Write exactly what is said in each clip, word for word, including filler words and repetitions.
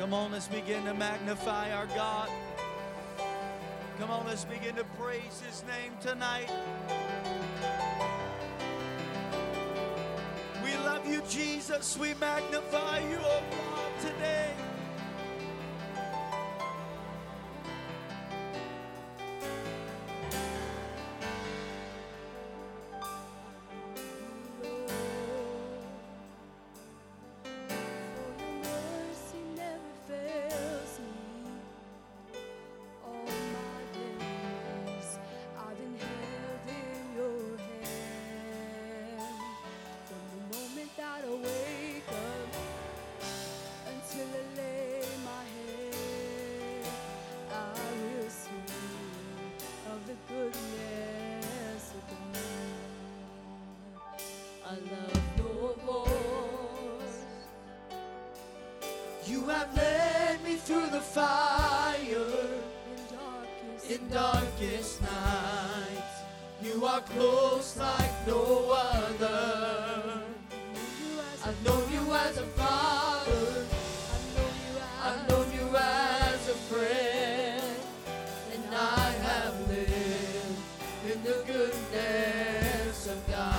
Come on, let's begin to magnify our God. Come on, let's begin to praise His name tonight. We love you, Jesus. We magnify you, oh God, today. You have led me through the fire in darkest nights. You are close like no other. I've known you as a father. I've known you as a friend. And I have lived in the goodness of God.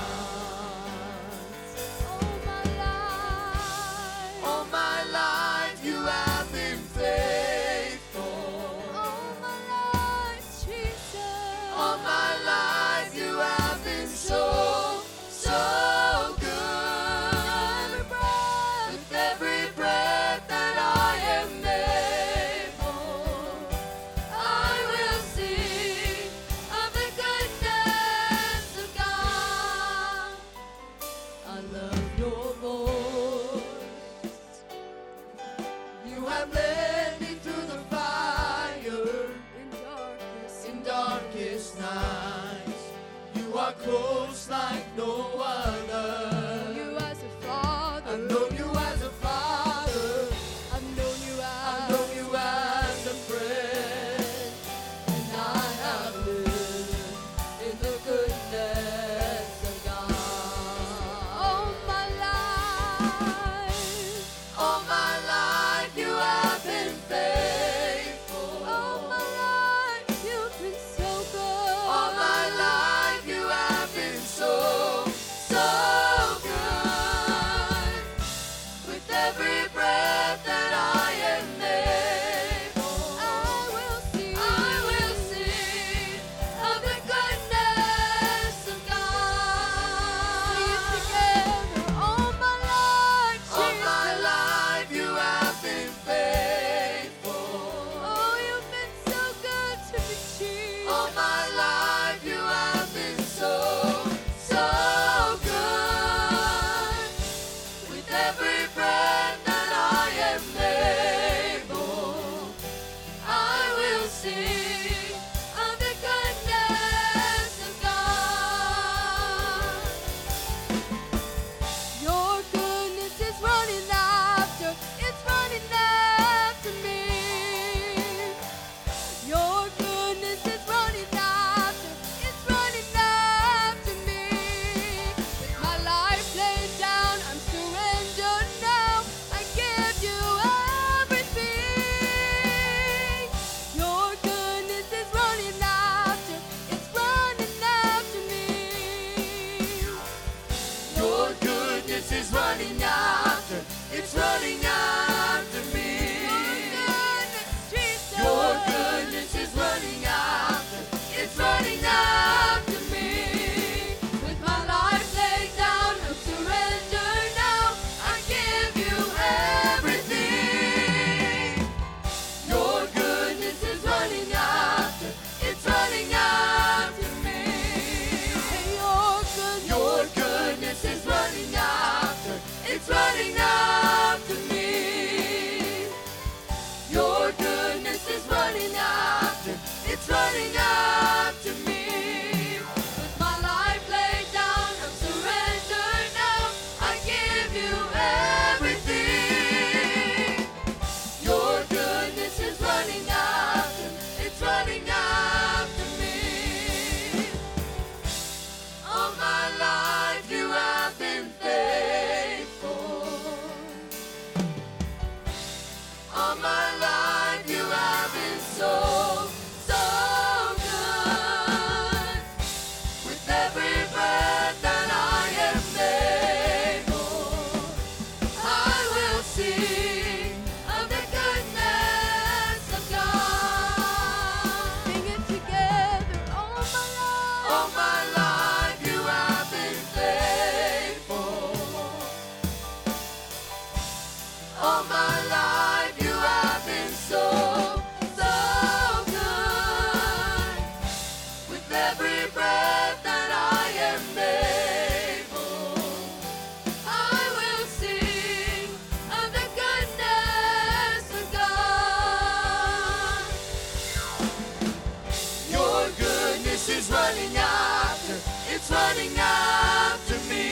Close like no other. You as a father. I've known you as a father. I've known you as, I've known you as a friend. And I have lived in the goodness of God. All my life, all my life you have been faithful. All my life you've been so good. All my life so, so good. With every breath that I am able, I will sing, I will sing of the goodness of God. Sing together, all my life, Jesus. All my life you have been faithful. Oh, you've been so good to me, Jesus. All my life you have been so so good. With every breath that I am able, I will sing of the goodness of God. Your goodness is running after, it's running after me. Your goodness is running after, it's running after me. Life laid down, I'm surrendered All my life you have been so, so good. With every breath that I am able, I will sing of the goodness of God. Your goodness is running after, it's running after me.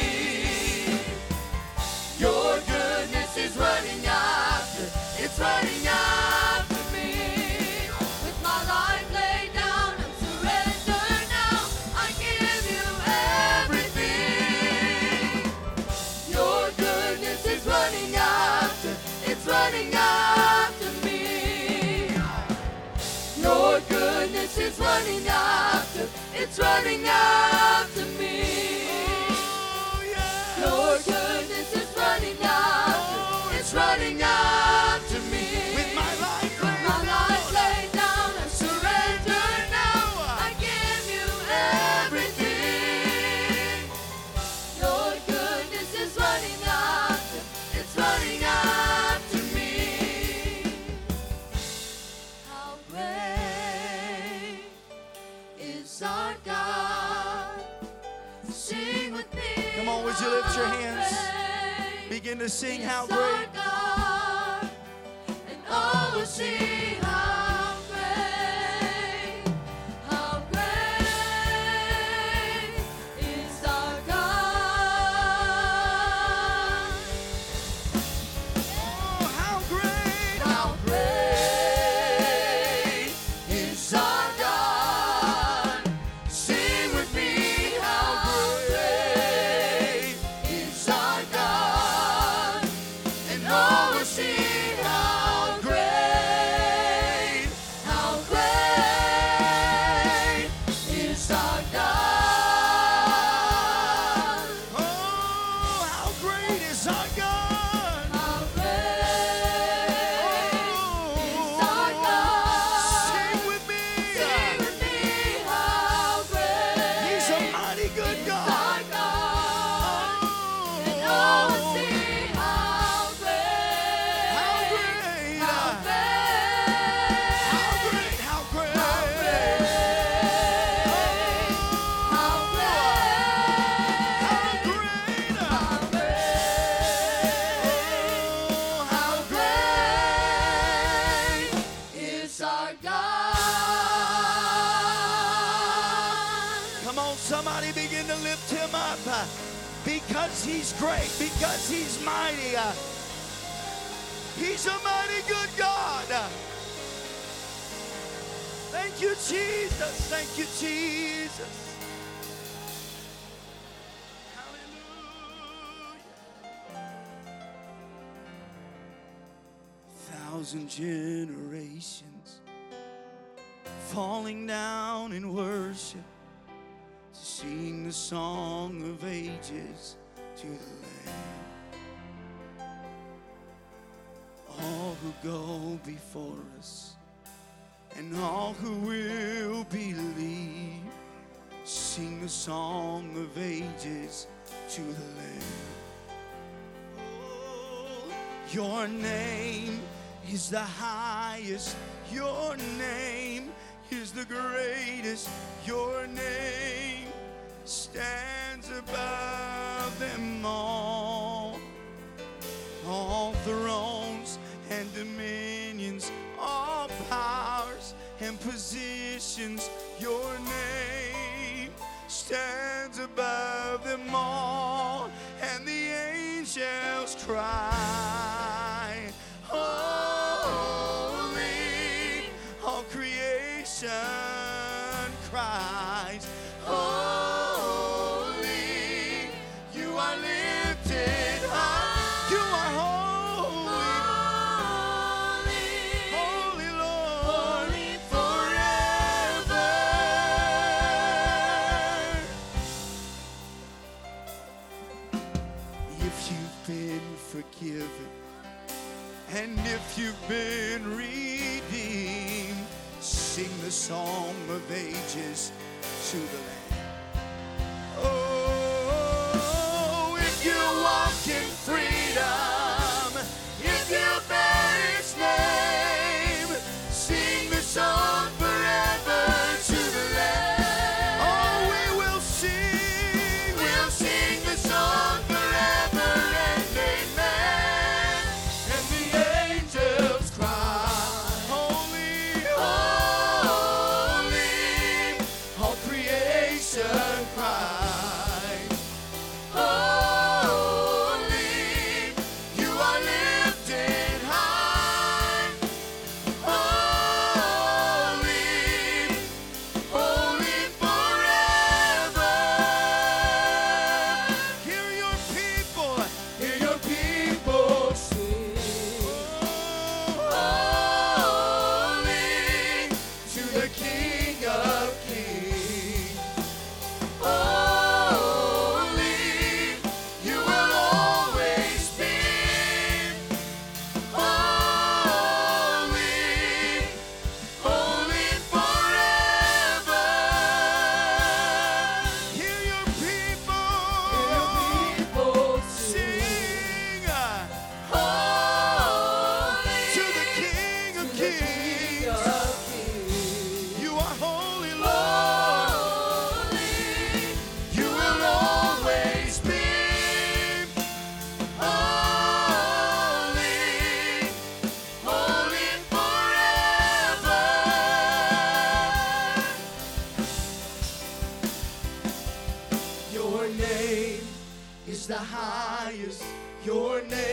Your goodness is running after, it's running after me. With my life laid down, I'm surrendered now. I give you everything. Your goodness is running after, it's running after me. Your goodness is running after, it's running after me. Your goodness is running after, it's running after me. With my life With my life laid down, I'm surrendered now. I give you everything. Your goodness is running after, it's running after me. How great is our God? Sing with me. Come on, would you lift your How hands? great Begin to sing is how our great. God, and all will see how great, how great is our God. Oh, how great. How great is our God? Sing with me, how great is our God, and all will see how great, how great is our God. Oh, how great is our God. How great is our God? Sing with me. Sing with me, how great He's a mighty good is God. our God. And all will see how great, How great. how great, How great, how great. how great, how great, How great. how great, how great is our God. Come on, somebody begin to lift him up uh, because he's great, because he's mighty. uh, He's a mighty good God. Uh, Thank you, Jesus. Thank you, Jesus. Hallelujah. Thousand generations falling down in worship to sing the song of ages to the Lamb. All who go before us and all who will believe, sing the song of ages to the Lamb. Oh, your name is the highest, your name is the greatest, your name stands above them all. All thrones and dominions, all powers and positions, your name stands above them all. And the angels cry, holy, all creation cries, holy, you are lifted high. You are holy, holy Lord, forever. If you've been forgiven and if you've been redeemed, sing the song of ages to the Lamb. Oh, if you walk in freedom, if you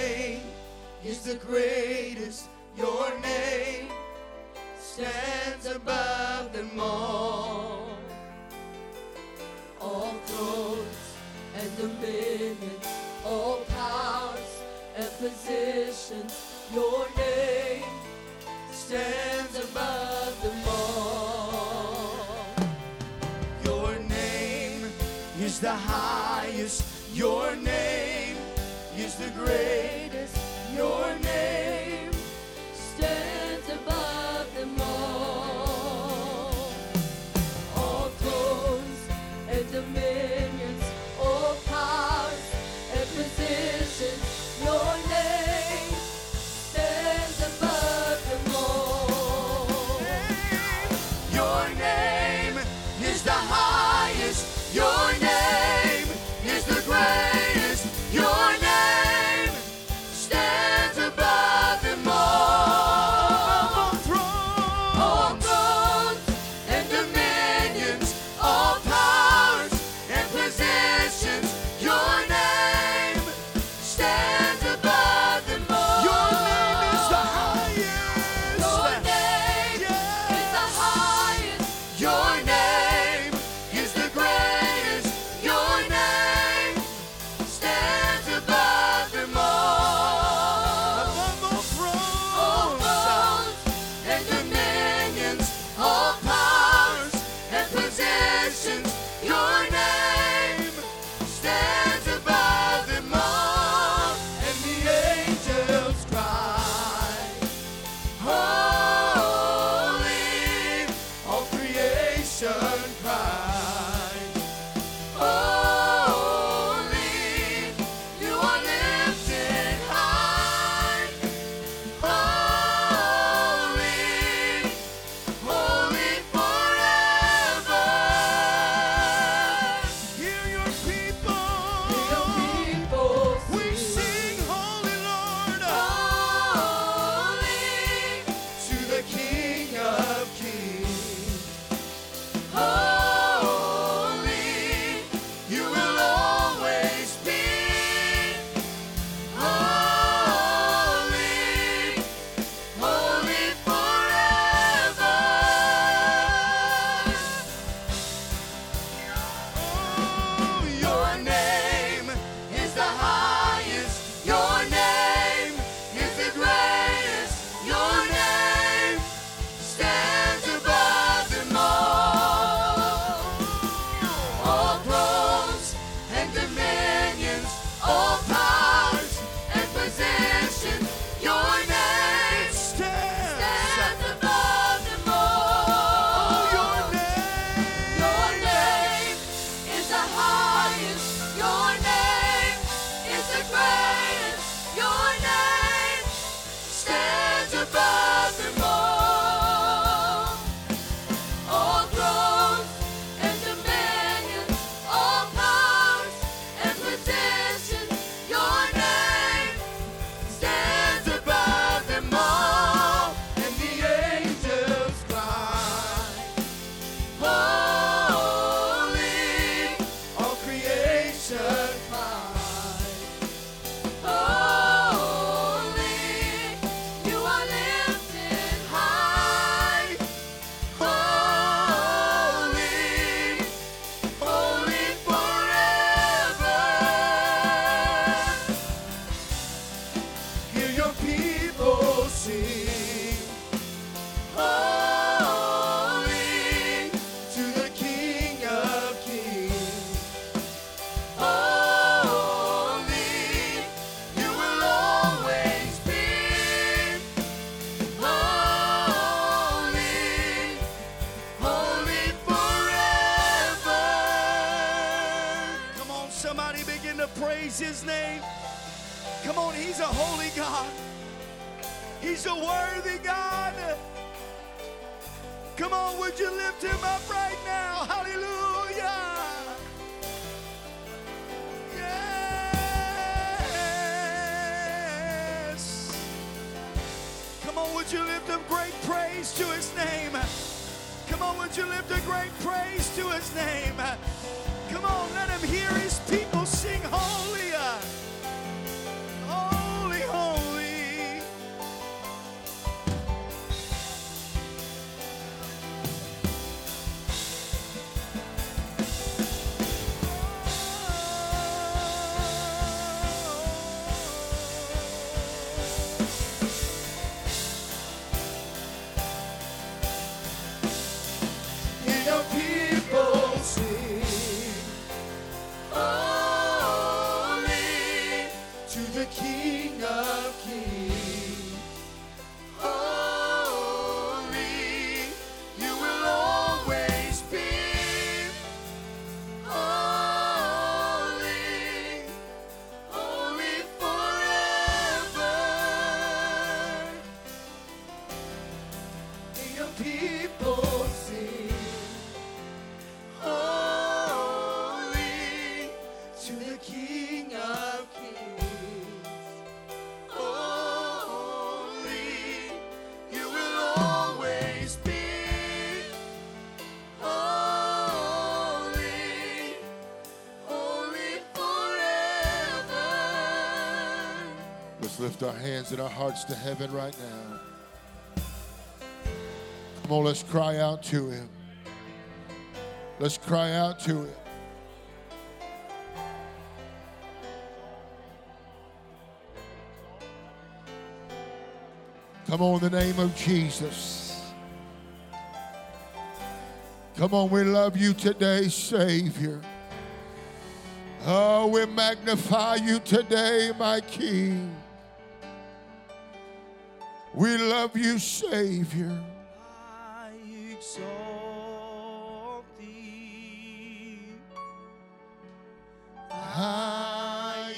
name is the greatest. Your name stands above them all. All thrones and dominions, all powers and positions, your name stands above them all. Your name is the highest. Your name is the greatest. Your name stands above them all. All thrones and dominions, all powers and positions, your name stands above them all. Your name is the highest. Your name is the greatest. Your name stands above them all. All thrones and dominions, all powers and positions, your name stands above them all. Your name is the highest. Your name Yeah. is the highest. Your name is the greatest. Your name stands above them all. Above all All thrones thrones and dominions, all powers and possessions, your name stands above them all. And the angels cry, holy, all creation cries, holy, you are lifted high, holy, holy forever. Hear your people. Your people We sing, sing, Holy Lord, holy, to the King of Kings. Holy, you will always be. Holy, holy forever. Oh, your name is the highest. Your name is the greatest. Your name stands above them all. All thrones and dominions, all powers and possessions, your name stands, stands above them all. Oh, your name, Your name is the highest. Your name is the greatest. Your name stands above them all. all thrones and dominions, all powers and positions, your name Stands above them all. And the angels cry, holy, all creation cries, holy, you are lifted high, holy, holy forever. Hear your people sing, holy, to the King of Kings. Holy, you will always be. Holy, holy forever. Come on, somebody begin to praise his name. Come on, he's a holy God. He's a worthy God. Come on, would you lift him up right now? Hallelujah. Yes. Come on, would you lift up great praise to his name? Come on, would you lift a great praise to his name? Come on, let him hear his people sing holy. Holy, lift our hands and our hearts to heaven right now. Come on, let's cry out to him. Let's cry out to him. Come on, in the name of Jesus. Come on, we love you today, Savior. Oh, we magnify you today, my King. We love you, Savior. I exalt thee. I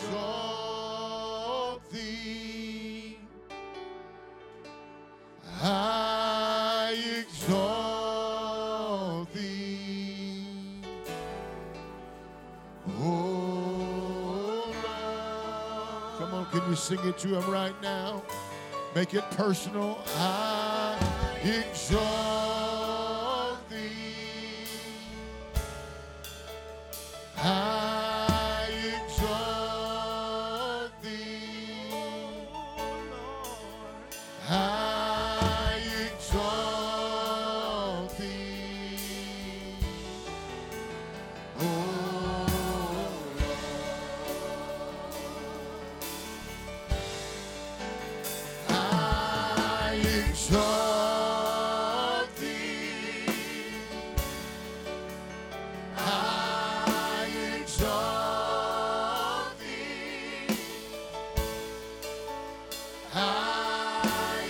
exalt thee. I exalt thee. Oh, Lord. Come on, can you sing it to him right now? Make it personal. I exalt thee. I exalt thee. I exalt thee. Oh, Lord. I exalt thee. I exalt thee. I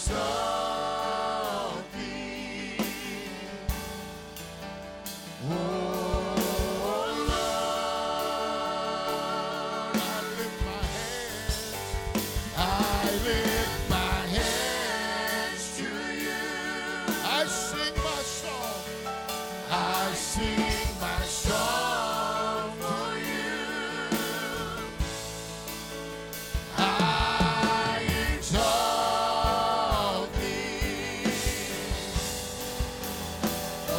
exalt thee. Oh, Lord, I lift my hands. I lift my hands to you. I sing my song. I sing my song for you. I exalt thee. Oh,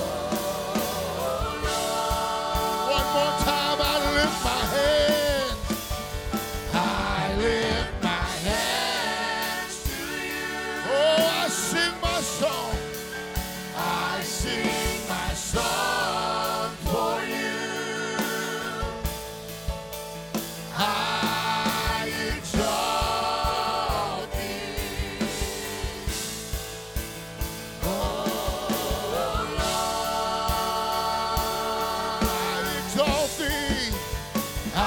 Lord. One more time, I lift my hands. I lift my hands to you. Oh, I sing my song. I sing my song for you. I exalt thee. Oh, Lord, I exalt thee. I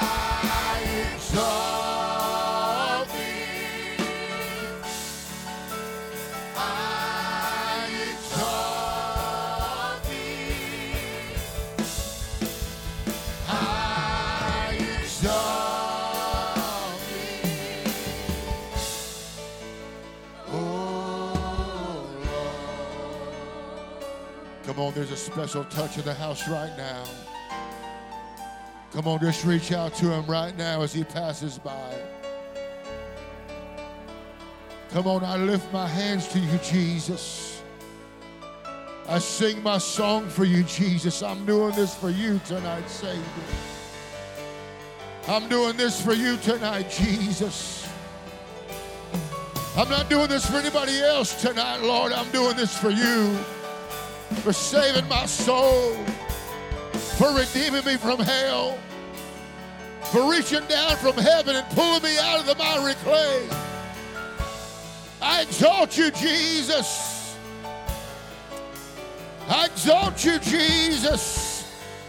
exalt thee. I exalt thee. I exalt thee. Oh, Lord. Come on, there's a special touch in the house right now. Come on, just reach out to him right now as he passes by. Come on, I lift my hands to you, Jesus. I sing my song for you, Jesus. I'm doing this for you tonight, Savior. I'm doing this for you tonight, Jesus. I'm not doing this for anybody else tonight, Lord. I'm doing this for you. For saving my soul. For redeeming me from hell. For reaching down from heaven and pulling me out of the miry clay. I exalt you, Jesus. I exalt you, Jesus.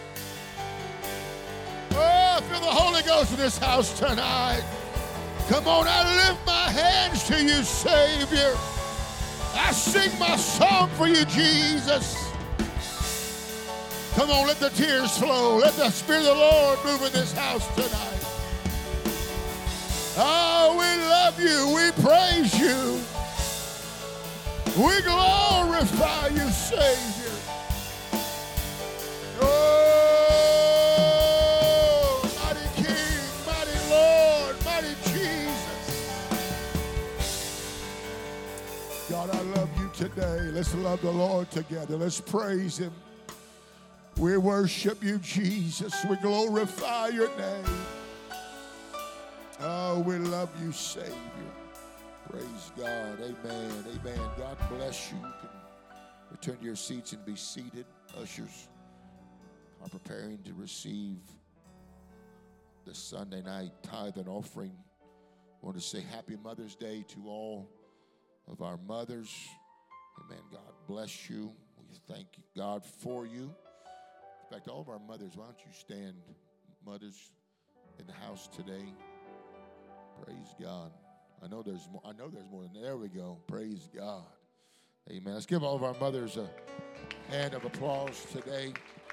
Oh, I feel the Holy Ghost in this house tonight. Come on, I lift my hands to you, Savior. I sing my song for you, Jesus. Come on, let the tears flow. Let the Spirit of the Lord move in this house tonight. Oh, we love you. We praise you. We glorify you, Savior. Oh, mighty King, mighty Lord, mighty Jesus. God, I love you today. Let's love the Lord together. Let's praise him. We worship you, Jesus. We glorify your name. Oh, we love you, Savior. Praise God. Amen. Amen. God bless you. You can return to your seats and be seated. Ushers are preparing to receive the Sunday night tithe and offering. I want to say happy Mother's Day to all of our mothers. Amen. God bless you. We thank God for you. In fact, all of our mothers, why don't you stand, mothers in the house today? Praise God. I know there's more. I know there's more than there we go. Praise God. Amen. Let's give all of our mothers a hand of applause today.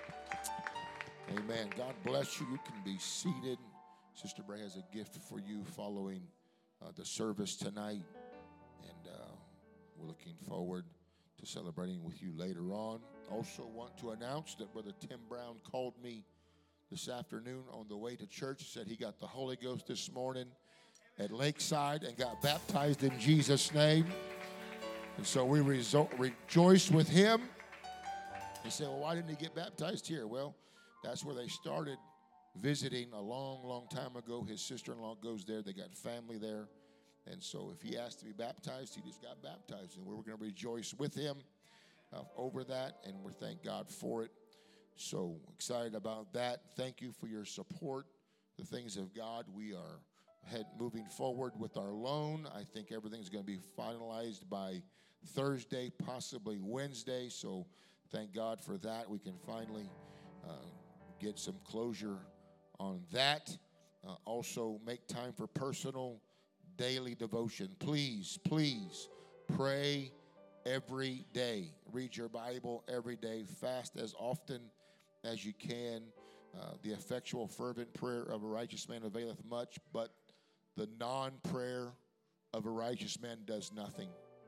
Amen. God bless you. You can be seated. Sister Bray has a gift for you following uh, the service tonight. And uh, we're looking forward to celebrating with you later on. Also want to announce that Brother Tim Brown called me this afternoon on the way to church. Said he got the Holy Ghost this morning at Lakeside and got baptized in Jesus' name. And so we rezo- rejoice with him. He said, well, why didn't he get baptized here? Well, that's where they started visiting a long, long time ago. His sister-in-law goes there. They got family there. And so if he asked to be baptized, he just got baptized. And we're going to rejoice with him uh, over that, and we thank God for it. So excited about that. Thank you for your support. The things of God, we are head moving forward with our loan. I think everything's going to be finalized by Thursday, possibly Wednesday. So thank God for that. We can finally uh, get some closure on that. Uh, also, make time for personal daily devotion. Please, please pray every day. Read your Bible every day. Fast as often as you can. Uh, the effectual, fervent prayer of a righteous man availeth much, but the non-prayer of a righteous man does nothing.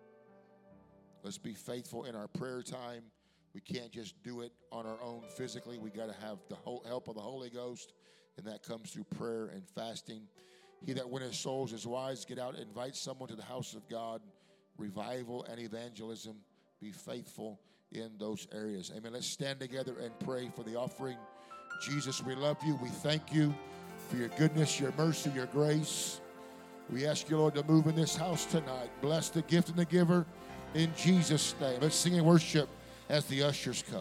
Let's be faithful in our prayer time. We can't just do it on our own physically. We got to have the help of the Holy Ghost, and that comes through prayer and fasting. He that winneth souls is wise. Get out, invite someone to the house of God. Revival and evangelism. Be faithful in those areas. Amen. Let's stand together and pray for the offering. Jesus, we love you. We thank you for your goodness, your mercy, your grace. We ask you, Lord, to move in this house tonight. Bless the gift and the giver in Jesus' name. Let's sing and worship as the ushers come.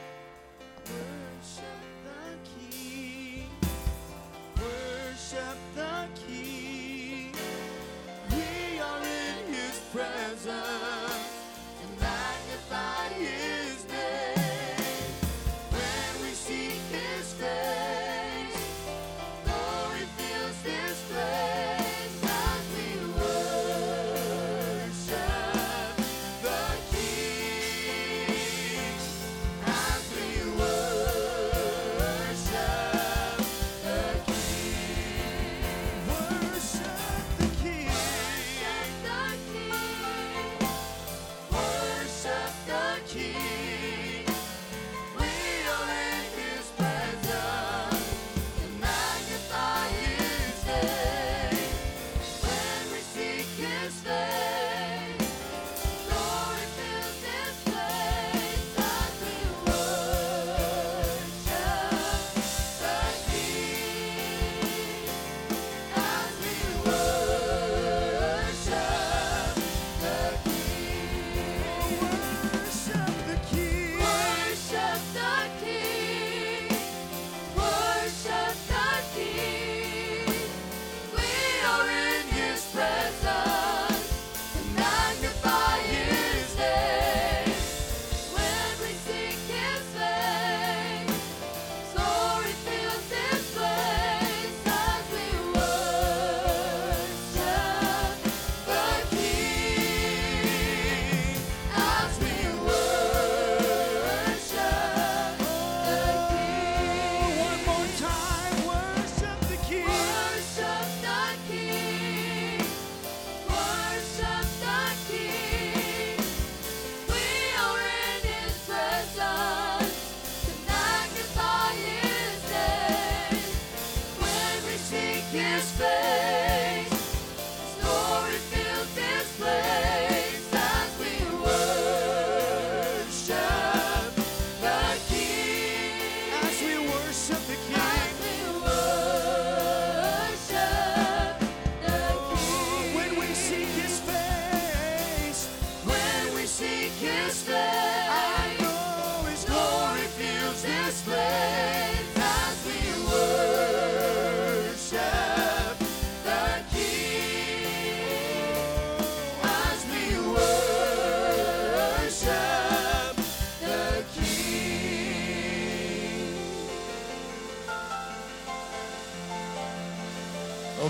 Worship the King. Worship the King. We are in his presence and magnify his name. When we seek his face, glory fills this place. As we worship the King. As we worship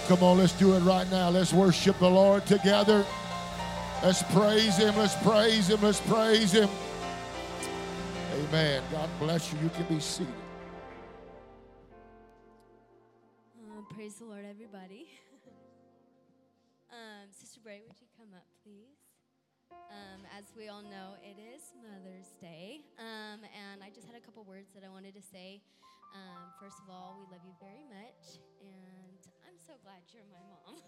Come on, let's do it right now. Let's worship the Lord together. Let's praise him. Let's praise him. Let's praise him. Amen. God bless you. You can be seated. Uh, praise the Lord, everybody. um, Sister Bray, would you come up, please? Um, as we all know, it is Mother's Day, um, and I just had a couple words that I wanted to say. Um, first of all, we love you very much, and I'm so glad you're my mom.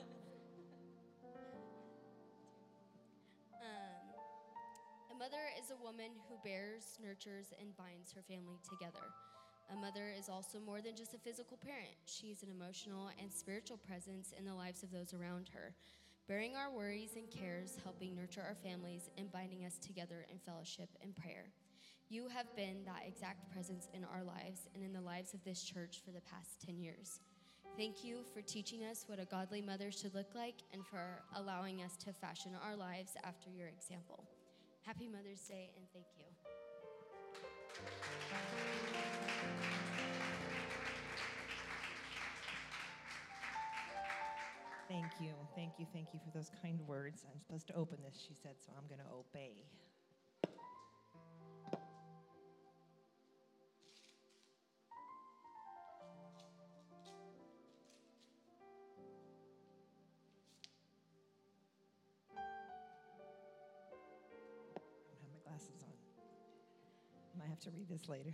um, a mother is a woman who bears, nurtures, and binds her family together. A mother is also more than just a physical parent. She's an emotional and spiritual presence in the lives of those around her, bearing our worries and cares, helping nurture our families, and binding us together in fellowship and prayer. You have been that exact presence in our lives and in the lives of this church for the past ten years. Thank you for teaching us what a godly mother should look like and for allowing us to fashion our lives after your example. Happy Mother's Day, and thank you. Thank you, thank you, thank you for those kind words. I'm supposed to open this, she said, so I'm going to obey. Glasses on. Might have to read this later.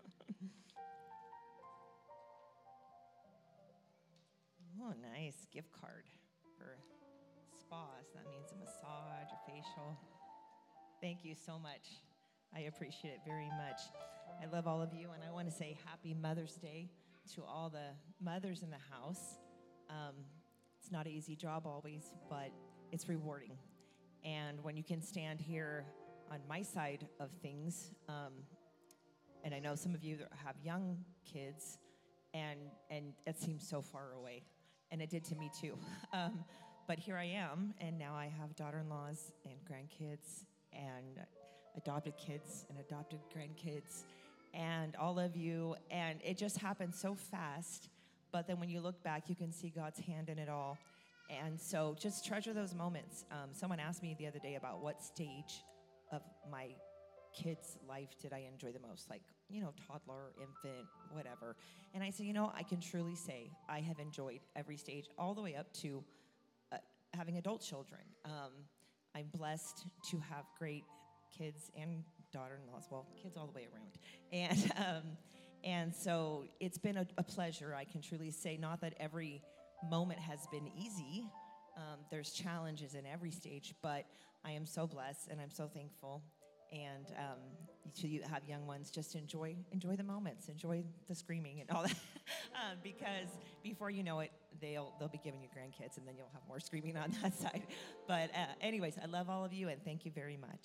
Oh, nice gift card for spas. That means a massage or facial. Thank you so much. I appreciate it very much. I love all of you, and I want to say Happy Mother's Day to all the mothers in the house. Um, it's not an easy job always, but it's rewarding. And when you can stand here on my side of things, um, and I know some of you that have young kids, and and it seems so far away, and it did to me too. Um, but here I am, and now I have daughter-in-laws and grandkids, and adopted kids and adopted grandkids, and all of you, and it just happened so fast. But then when you look back, you can see God's hand in it all, and so just treasure those moments. Um, someone asked me the other day about what stage of my kid's life did I enjoy the most, like, you know, toddler, infant, whatever. And I said, you know, I can truly say I have enjoyed every stage, all the way up to uh, having adult children. Um, I'm blessed to have great kids and daughter-in-laws, well, kids all the way around. And um, and so it's been a, a pleasure, I can truly say. Not that every moment has been easy. Um, there's challenges in every stage, but I am so blessed, and I'm so thankful. And um, to you have young ones, just enjoy enjoy the moments, enjoy the screaming and all that, um, because before you know it, they'll they'll be giving you grandkids, and then you'll have more screaming on that side. But uh, anyways, I love all of you, and thank you very much.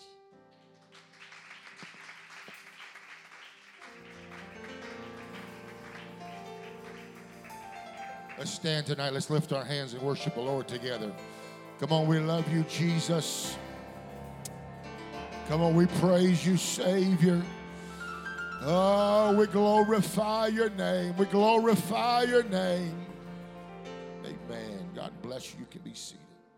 Let's stand tonight. Let's lift our hands and worship the Lord together. Come on, we love you, Jesus. Come on, we praise you, Savior. Oh, we glorify your name. We glorify your name. Amen. God bless you. You can be seated.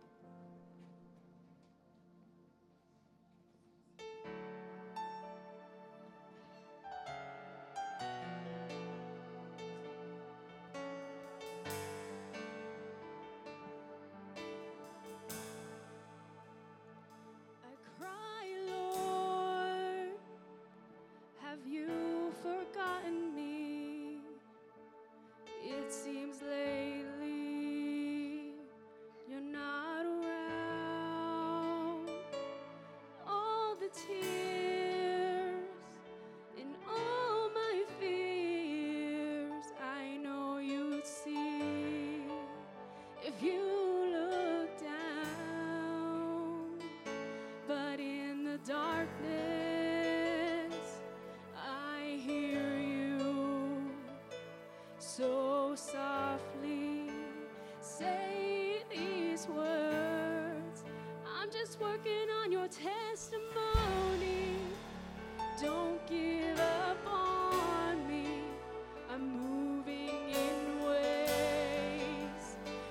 So softly say these words. I'm just working on your testimony. Don't give up on me. I'm moving in ways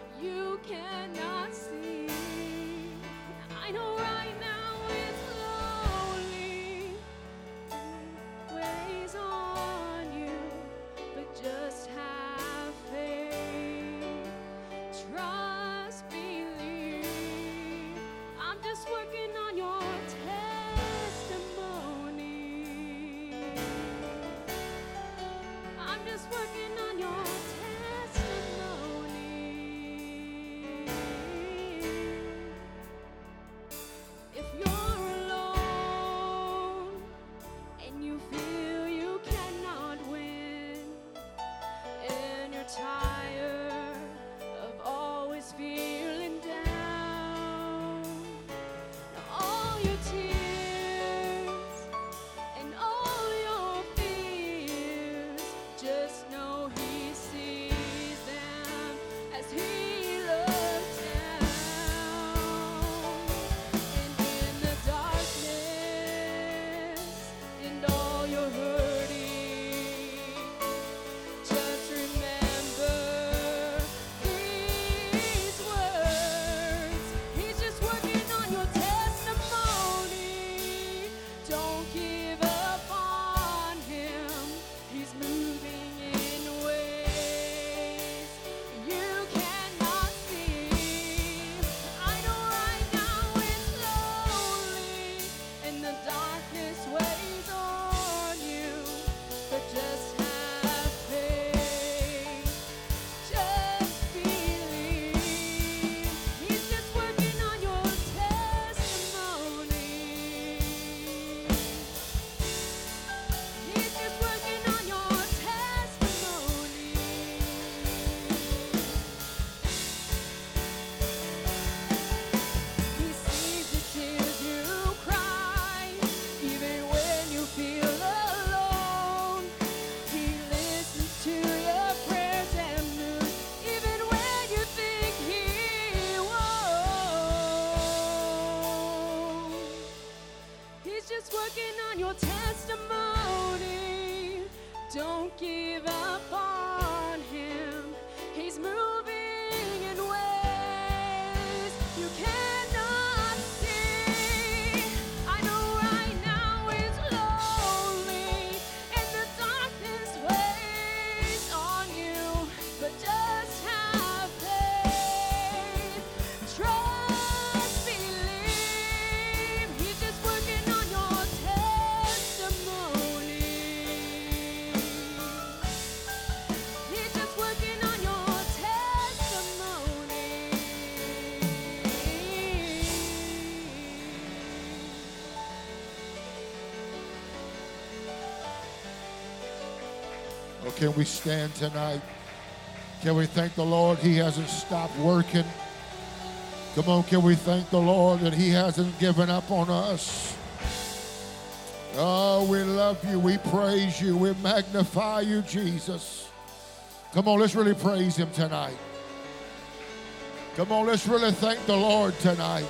Oh, can we stand tonight? Can we thank the Lord He hasn't stopped working? Come on, can we thank the Lord that He hasn't given up on us? Oh, we love you. We praise you. We magnify you, Jesus. Come on, let's really praise Him tonight. Come on, let's really thank the Lord tonight.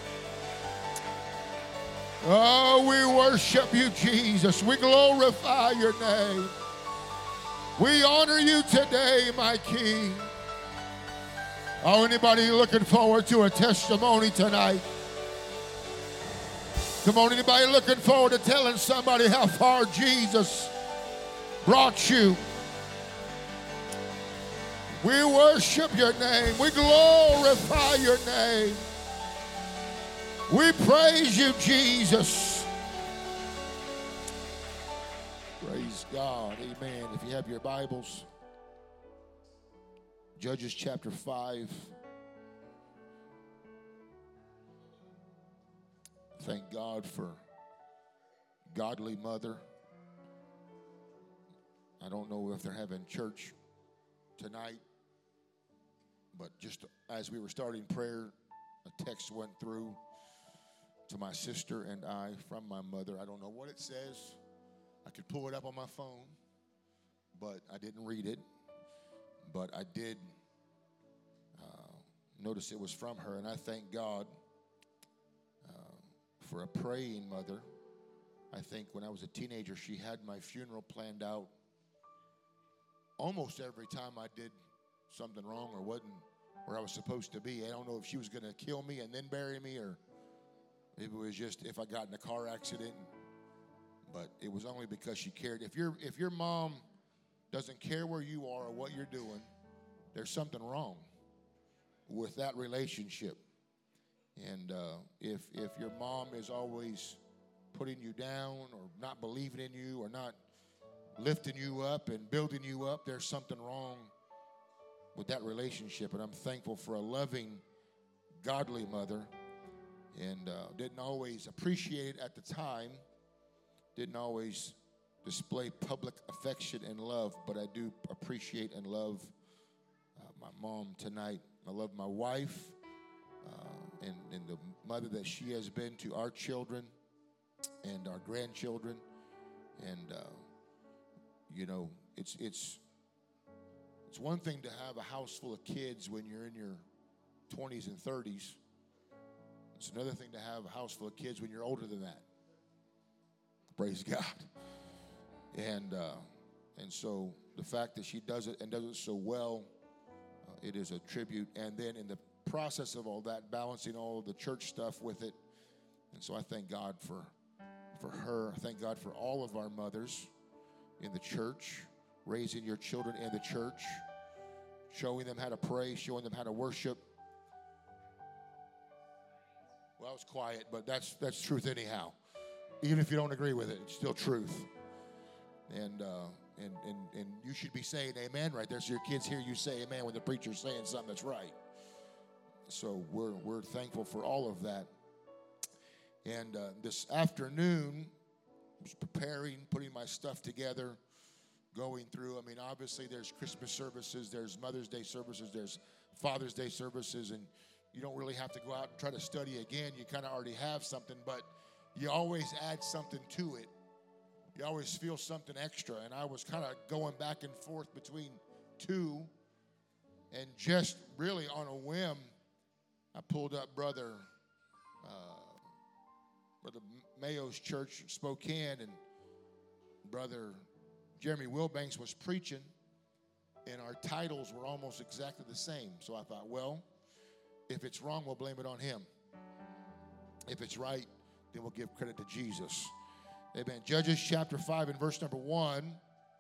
Oh, we worship you, Jesus. We glorify your name. We honor you today, my King. Oh, anybody looking forward to a testimony tonight? Come on, anybody looking forward to telling somebody how far Jesus brought you? We worship your name. We glorify your name. We praise you, Jesus. Praise God. Amen. If you have your Bibles, Judges chapter five. Thank God for godly mother. I don't know if they're having church tonight, but just as we were starting prayer, a text went through to my sister and I from my mother. I don't know what it says. I could pull it up on my phone, but I didn't read it. But I did uh, notice it was from her, and I thank God uh, for a praying mother. I think when I was a teenager, she had my funeral planned out almost every time I did something wrong or wasn't where I was supposed to be. I don't know if she was going to kill me and then bury me, or maybe it was just if I got in a car accident. But it was only because she cared. If your if your mom doesn't care where you are or what you're doing, there's something wrong with that relationship. And uh, if if your mom is always putting you down or not believing in you or not lifting you up and building you up, there's something wrong with that relationship. And I'm thankful for a loving, godly mother. And uh, didn't always appreciate it at the time. Didn't always display public affection and love, but I do appreciate and love uh, my mom tonight. I love my wife uh, and, and the mother that she has been to our children and our grandchildren. And, uh, you know, it's it's it's one thing to have a house full of kids when you're in your twenties and thirties. It's another thing to have a house full of kids when you're older than that. Praise God. And uh, and so the fact that she does it and does it so well, uh, it is a tribute. And then in the process of all that, balancing all of the church stuff with it. And so I thank God for, for her. I thank God for all of our mothers in the church, raising your children in the church, showing them how to pray, showing them how to worship. Well, I was quiet, but that's that's truth anyhow. Even if you don't agree with it, it's still truth. And uh, and and and you should be saying amen right there, so your kids hear you say amen when the preacher's saying something that's right. So we're we're thankful for all of that. And uh, this afternoon, I was preparing, putting my stuff together, going through. I mean, obviously there's Christmas services, there's Mother's Day services, there's Father's Day services, and you don't really have to go out and try to study again. You kind of already have something, but you always add something to it. You always feel something extra. And I was kind of going back and forth between two, and just really on a whim, I pulled up Brother uh, Brother Mayo's church, Spokane, and Brother Jeremy Wilbanks was preaching, and our titles were almost exactly the same. So I thought, well, if it's wrong, we'll blame it on him. If it's right, then we'll give credit to Jesus. Amen. Judges chapter five and verse number one.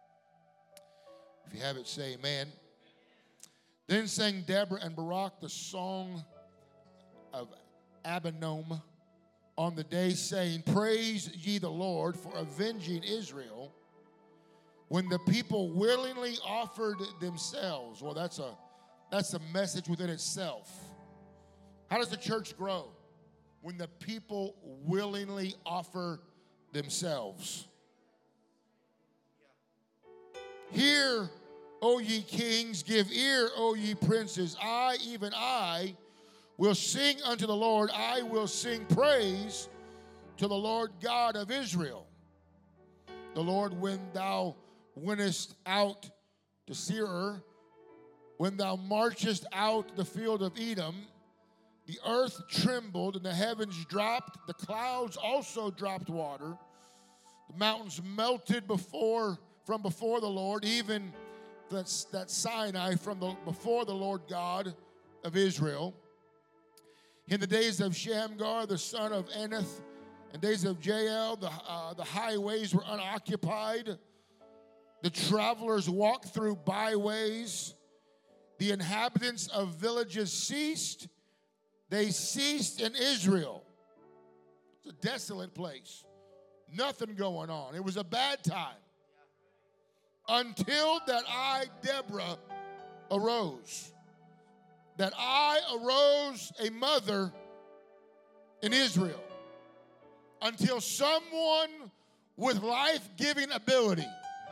If you have it, say amen. Then sang Deborah and Barak the song of Abinoam on the day, saying, Praise ye the Lord for avenging Israel, when the people willingly offered themselves. Well, that's a that's a message within itself. How does the church grow? When the people willingly offer themselves. Hear, O ye kings, give ear, O ye princes. I, even I, will sing unto the Lord. I will sing praise to the Lord God of Israel. The Lord, when thou wentest out to Seir, when thou marchest out the field of Edom, the earth trembled and the heavens dropped. The clouds also dropped water. The mountains melted before from before the Lord, even that's, that Sinai from the before the Lord God of Israel. In the days of Shamgar, the son of Anath, and days of Jael, the, uh, the highways were unoccupied. The travelers walked through byways. The inhabitants of villages ceased. They ceased in Israel. It's a desolate place. Nothing going on. It was a bad time. Until that I, Deborah, arose. That I arose a mother in Israel. Until someone with life-giving ability.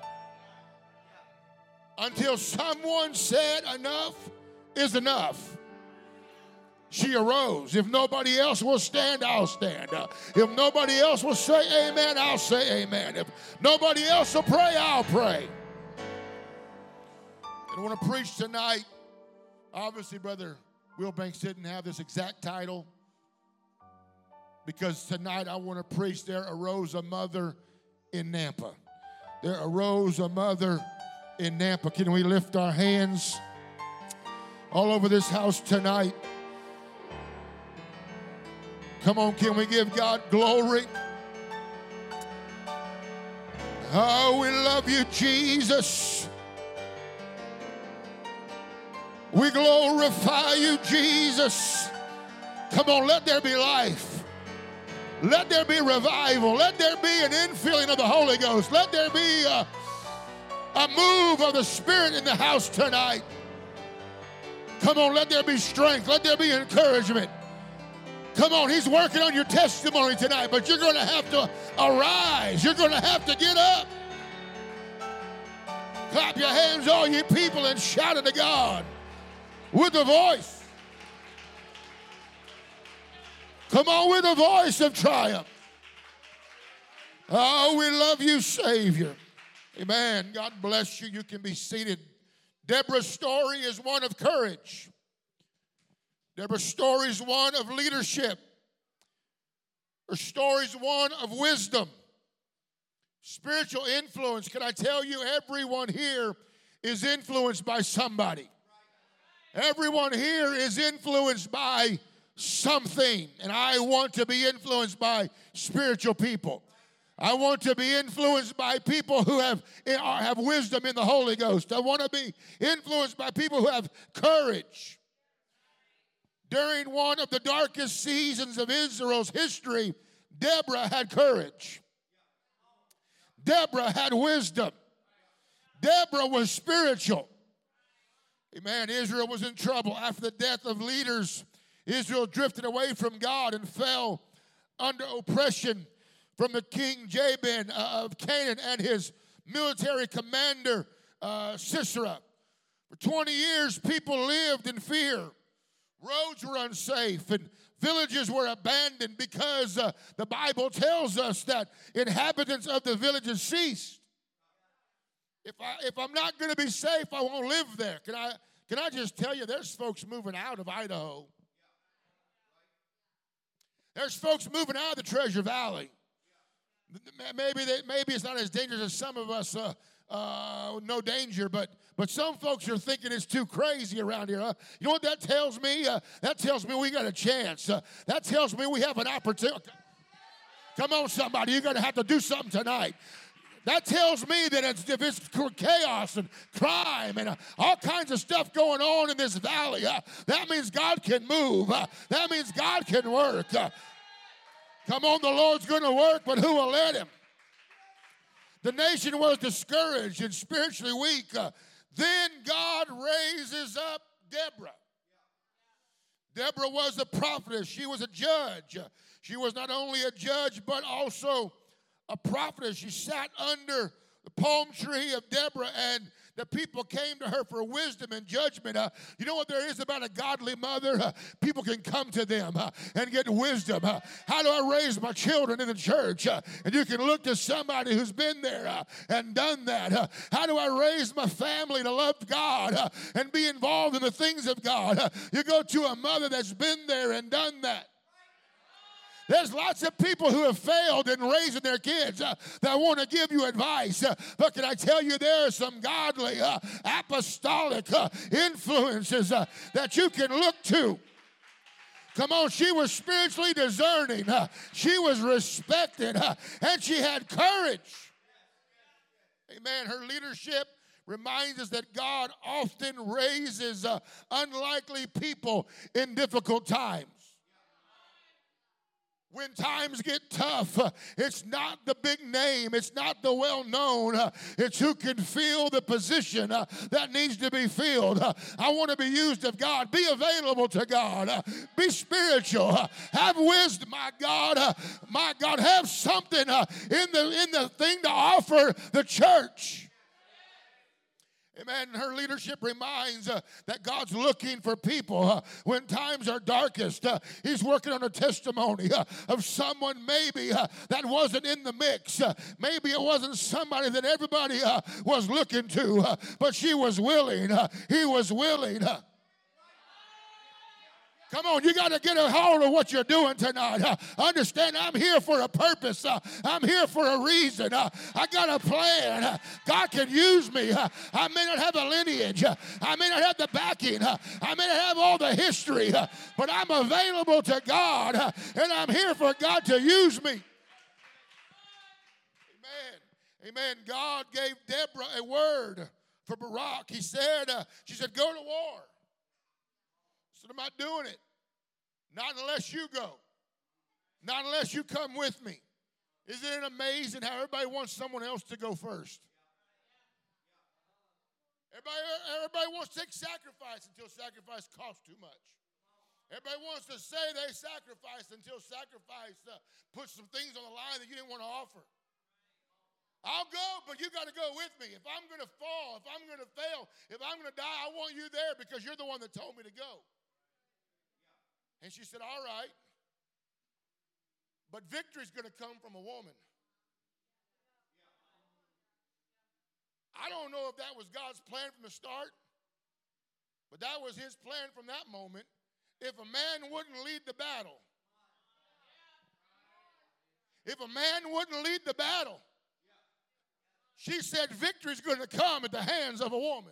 Until someone said enough is enough. She arose. If nobody else will stand, I'll stand. Uh, if nobody else will say amen, I'll say amen. If nobody else will pray, I'll pray. And I want to preach tonight. Obviously, Brother Wilbanks didn't have this exact title, because tonight I want to preach there arose a mother in Nampa. There arose a mother in Nampa. Can we lift our hands all over this house tonight? Come on, can we give God glory? Oh, we love you, Jesus. We glorify you, Jesus. Come on, let there be life. Let there be revival. Let there be an infilling of the Holy Ghost. Let there be a, a move of the Spirit in the house tonight. Come on, let there be strength. Let there be encouragement. Come on, he's working on your testimony tonight, but you're going to have to arise. You're going to have to get up. Clap your hands, all you people, and shout it to God with a voice. Come on, with a voice of triumph. Oh, we love you, Savior. Amen. God bless you. You can be seated. Deborah's story is one of courage. Deborah's story is one of leadership. Her story is one of wisdom. Spiritual influence. Can I tell you, everyone here is influenced by somebody. Everyone here is influenced by something. And I want to be influenced by spiritual people. I want to be influenced by people who have, have wisdom in the Holy Ghost. I want to be influenced by people who have courage. During one of the darkest seasons of Israel's history, Deborah had courage. Deborah had wisdom. Deborah was spiritual. Amen. Israel was in trouble. After the death of leaders, Israel drifted away from God and fell under oppression from the king Jabin of Canaan and his military commander, uh, Sisera. For twenty years, people lived in fear. Roads were unsafe and villages were abandoned because uh, the Bible tells us that inhabitants of the villages ceased. If, I, if I'm not going to be safe, I won't live there. Can I, can I just tell you, there's folks moving out of Idaho. There's folks moving out of the Treasure Valley. Maybe, they, maybe it's not as dangerous as some of us, uh, uh, no danger, but, but some folks are thinking it's too crazy around here. Huh? You know what that tells me? Uh, that tells me we got a chance. Uh, that tells me we have an opportunity. Come on, somebody, you're going to have to do something tonight. That tells me that it's, if it's chaos and crime and uh, all kinds of stuff going on in this valley, uh, that means God can move. Uh, that means God can work. Uh, come on, the Lord's going to work, but who will let him? The nation was discouraged and spiritually weak. Uh, then God raises up Deborah. Deborah was a prophetess. She was a judge. Uh, she was not only a judge, but also a prophetess. She sat under palm tree of Deborah, and the people came to her for wisdom and judgment. Uh, you know what there is about a godly mother? Uh, people can come to them uh, and get wisdom. Uh, how do I raise my children in the church? Uh, and you can look to somebody who's been there uh, and done that. Uh, how do I raise my family to love God uh, and be involved in the things of God? Uh, you go to a mother that's been there and done that. There's lots of people who have failed in raising their kids uh, that want to give you advice. Uh, but can I tell you, there are some godly, uh, apostolic uh, influences uh, that you can look to. Come on, she was spiritually discerning. Uh, she was respected, uh, and she had courage. Amen. Her leadership reminds us that God often raises uh, unlikely people in difficult times. When times get tough, uh, it's not the big name, it's not the well-known, uh, it's who can fill the position uh, that needs to be filled. Uh, I want to be used of God. Be available to God. Uh, be spiritual. Uh, have wisdom, my God. Uh, my God, have something uh, in the in the thing to offer the church. Amen. Her leadership reminds uh, that God's looking for people uh, when times are darkest. Uh, he's working on a testimony uh, of someone maybe uh, that wasn't in the mix. Uh, maybe it wasn't somebody that everybody uh, was looking to, uh, but she was willing. Uh, he was willing. Uh, Come on, you got to get a hold of what you're doing tonight. Uh, understand, I'm here for a purpose. Uh, I'm here for a reason. Uh, I got a plan. Uh, God can use me. Uh, I may not have a lineage. Uh, I may not have the backing. Uh, I may not have all the history. Uh, but I'm available to God, uh, and I'm here for God to use me. Amen. Amen. God gave Deborah a word for Barak. He said, uh, she said, go to war. So I'm not doing it. Not unless you go. Not unless you come with me. Isn't it amazing how everybody wants someone else to go first? Everybody, everybody wants to take sacrifice until sacrifice costs too much. Everybody wants to say they sacrificed until sacrifice uh, puts some things on the line that you didn't want to offer. I'll go, but you got to go with me. If I'm going to fall, if I'm going to fail, if I'm going to die, I want you there because you're the one that told me to go. And she said, all right, but victory's going to come from a woman. I don't know if that was God's plan from the start, but that was his plan from that moment. If a man wouldn't lead the battle, if a man wouldn't lead the battle, she said victory's going to come at the hands of a woman.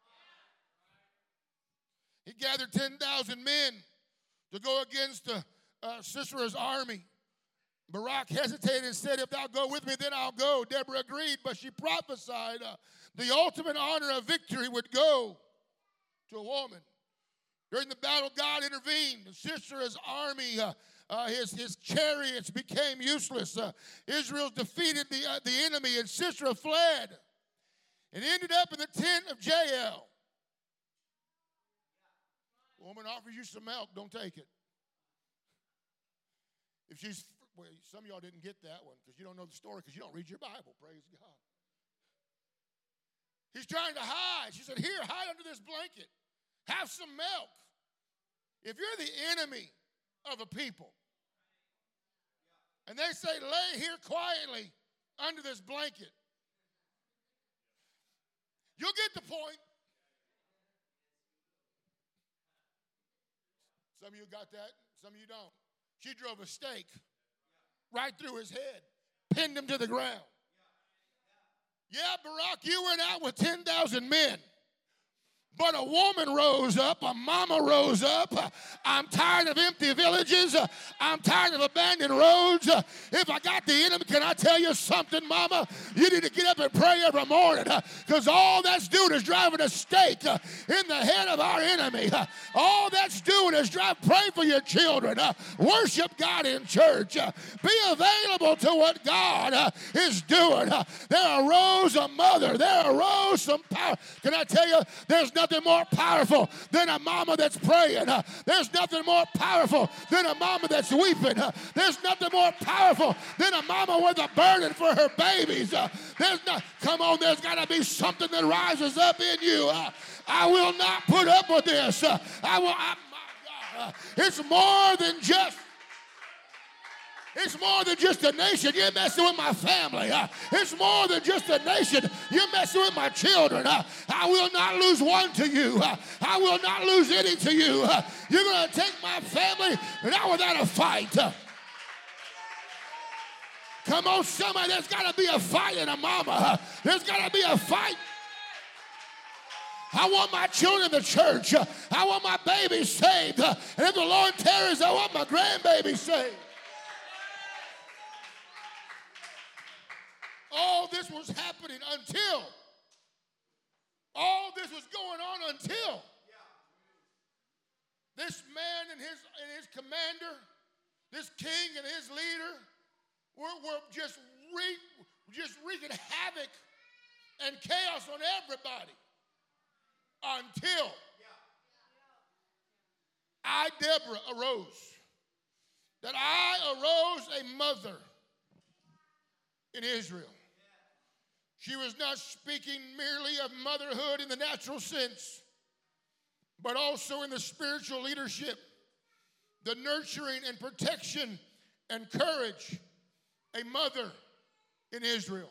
He gathered ten thousand men to go against uh, uh, Sisera's army. Barak hesitated and said, if thou go with me, then I'll go. Deborah agreed, but she prophesied uh, the ultimate honor of victory would go to a woman. During the battle, God intervened. Sisera's army, uh, uh, his, his chariots became useless. Uh, Israel defeated the, uh, the enemy, and Sisera fled and ended up in the tent of Jael. Woman offers you some milk, don't take it. If she's, well, some of y'all didn't get that one because you don't know the story because you don't read your Bible, praise God. He's trying to hide. She said, here, hide under this blanket. Have some milk. If you're the enemy of a people and they say, lay here quietly under this blanket, you'll get the point. Some of you got that, some of you don't. She drove a stake right through his head, pinned him to the ground. Yeah, Barak, you went out with ten thousand men. But a woman rose up, a mama rose up. I'm tired of empty villages. I'm tired of abandoned roads. If I got the enemy, can I tell you something, mama? You need to get up and pray every morning because all that's doing is driving a stake in the head of our enemy. All that's doing is drive, pray for your children. Worship God in church. Be available to what God is doing. There arose a mother. There arose some power. Can I tell you, there's nothing nothing more powerful than a mama that's praying. Uh, there's nothing more powerful than a mama that's weeping. Uh, there's nothing more powerful than a mama with a burden for her babies. Uh, there's not, come on, there's got to be something that rises up in you. Uh, I will not put up with this. Uh, I will, I, my God, uh, it's more than just It's more than just a nation. You're messing with my family. Uh, it's more than just a nation. You're messing with my children. Uh, I will not lose one to you. Uh, I will not lose any to you. Uh, you're going to take my family not without a fight. Uh, come on, somebody. There's got to be a fight in a mama. Uh, there's got to be a fight. I want my children in the church. Uh, I want my babies saved. Uh, and if the Lord tarries, I want my grandbabies saved. All this was happening until, all this was going on until this man and his, and his commander, this king and his leader were, were just, wreak, just wreaking havoc and chaos on everybody until I, Deborah, arose. That I arose a mother in Israel. She was not speaking merely of motherhood in the natural sense, but also in the spiritual leadership, the nurturing and protection and courage, a mother in Israel.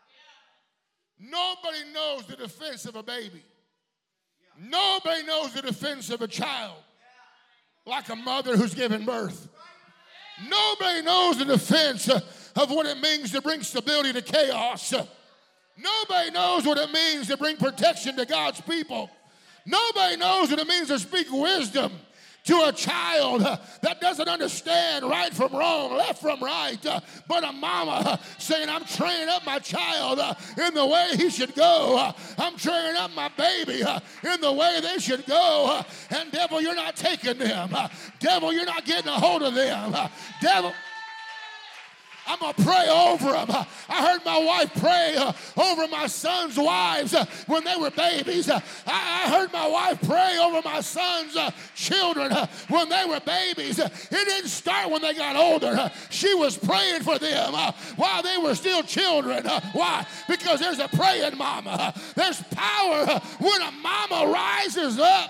Nobody knows the defense of a baby. Nobody knows the defense of a child like a mother who's given birth. Nobody knows the defense of what it means to bring stability to chaos. Nobody knows what it means to bring protection to God's people. Nobody knows what it means to speak wisdom to a child that doesn't understand right from wrong, left from right. But a mama saying, I'm training up my child in the way he should go. I'm training up my baby in the way they should go. And devil, you're not taking them. Devil, you're not getting a hold of them. Devil, I'm going to pray over them. I heard my wife pray uh, over my son's wives uh, when they were babies. Uh, I, I heard my wife pray over my son's uh, children uh, when they were babies. Uh, it didn't start when they got older. Uh, she was praying for them uh, while they were still children. Uh, why? Because there's a praying mama. Uh, there's power uh, when a mama rises up.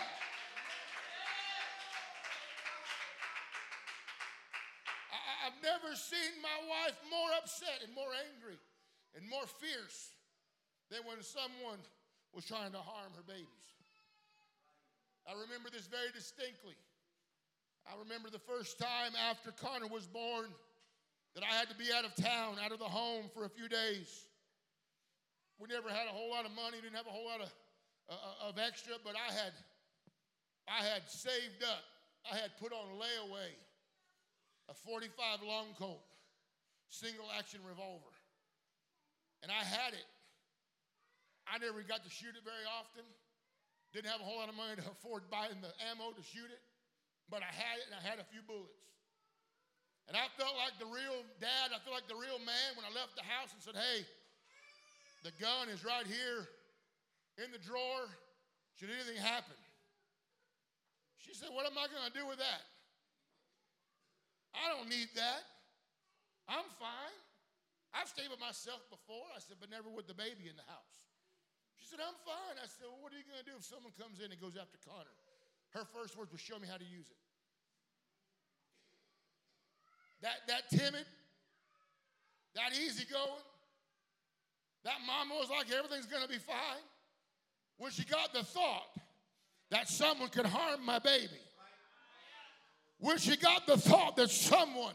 I've never seen my wife more upset and more angry and more fierce than when someone was trying to harm her babies. I remember this very distinctly. I remember the first time after Connor was born that I had to be out of town, out of the home for a few days. We never had a whole lot of money, didn't have a whole lot of, uh, of extra, but I had, I had saved up. I had put on layaway a forty-five long Colt, single action revolver. And I had it. I never got to shoot it very often. Didn't have a whole lot of money to afford buying the ammo to shoot it. But I had it and I had a few bullets. And I felt like the real dad, I felt like the real man when I left the house and said, hey, the gun is right here in the drawer. Should anything happen? She said, what am I going to do with that? I don't need that. I'm fine. I've stayed with myself before. I said, but never with the baby in the house. She said, I'm fine. I said, well, what are you going to do if someone comes in and goes after Connor? Her first words were, show me how to use it. That, that timid, that easygoing, that mama was like, everything's going to be fine. When she got the thought that someone could harm my baby, when she got the thought that someone,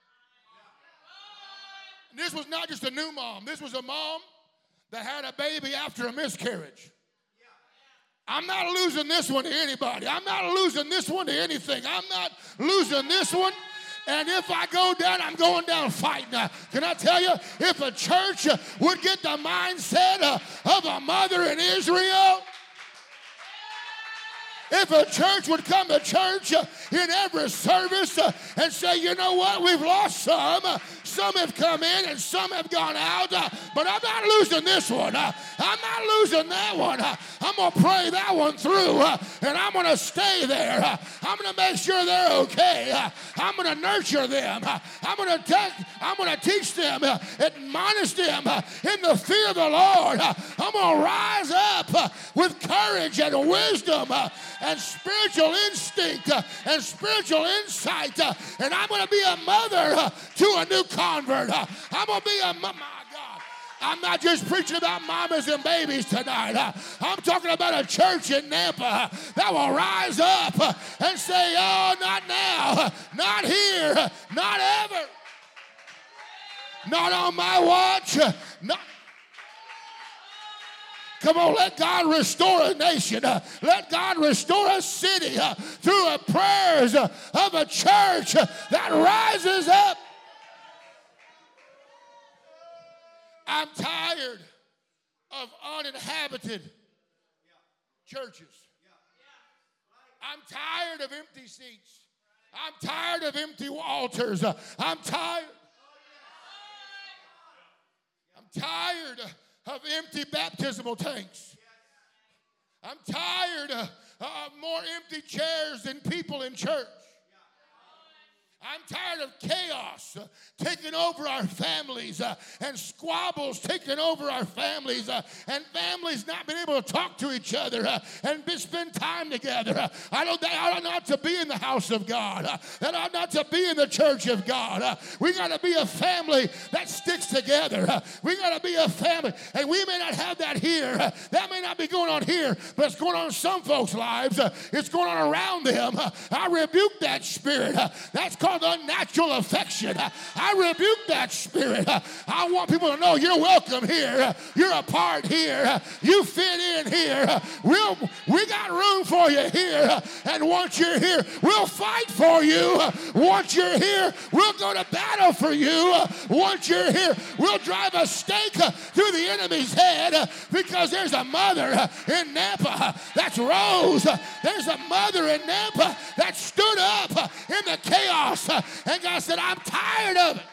and this was not just a new mom, this was a mom that had a baby after a miscarriage. I'm not losing this one to anybody. I'm not losing this one to anything. I'm not losing this one. And if I go down, I'm going down fighting. Uh, can I tell you, if a church uh, would get the mindset uh, of a mother in Israel, If a church would come to church uh, in every service uh, and say, you know what, we've lost some. Uh, some have come in and some have gone out. Uh, but I'm not losing this one. Uh, I'm not losing that one. Uh, I'm going to pray that one through. Uh, and I'm going to stay there. Uh, I'm going to make sure they're okay. Uh, I'm going to nurture them. Uh, I'm going to take, I'm going to teach them, uh, admonish them uh, in the fear of the Lord. Uh, I'm going to rise up uh, with courage and wisdom uh, and spiritual instinct uh, and spiritual insight. Uh, and I'm going to be a mother uh, to a new convert. Uh, I'm going to be a, my God. I'm not just preaching about mamas and babies tonight. Uh, I'm talking about a church in Nampa uh, that will rise up uh, and say, oh, not now, uh, not here, uh, not ever, not on my watch, uh, not. Come on, let God restore a nation. Uh, let God restore a city uh, through the prayers uh, of a church uh, that rises up. I'm tired of uninhabited churches. I'm tired of empty seats. I'm tired of empty altars. Uh, I'm tired. I'm tired of empty baptismal tanks. I'm tired of, of more empty chairs than people in church. I'm tired of chaos uh, taking over our families uh, and squabbles taking over our families uh, and families not being able to talk to each other uh, and be, spend time together. Uh, I don't. I ought not to be in the house of God. Uh, that ought not to be in the church of God. Uh, we got to be a family that sticks together. Uh, we got to be a family, and we may not have that here. Uh, that may not be going on here, but it's going on in some folks' lives. Uh, it's going on around them. Uh, I rebuke that spirit. Uh, that's called unnatural affection. I rebuke that spirit. I want people to know you're welcome here. You're a part here. You fit in here. We'll, we got room for you here. And once you're here, we'll fight for you. Once you're here, we'll go to battle for you. Once you're here, we'll drive a stake through the enemy's head because there's a mother in Nampa that's rose. There's a mother in Nampa that stood up in the chaos. And God said, I'm tired of it.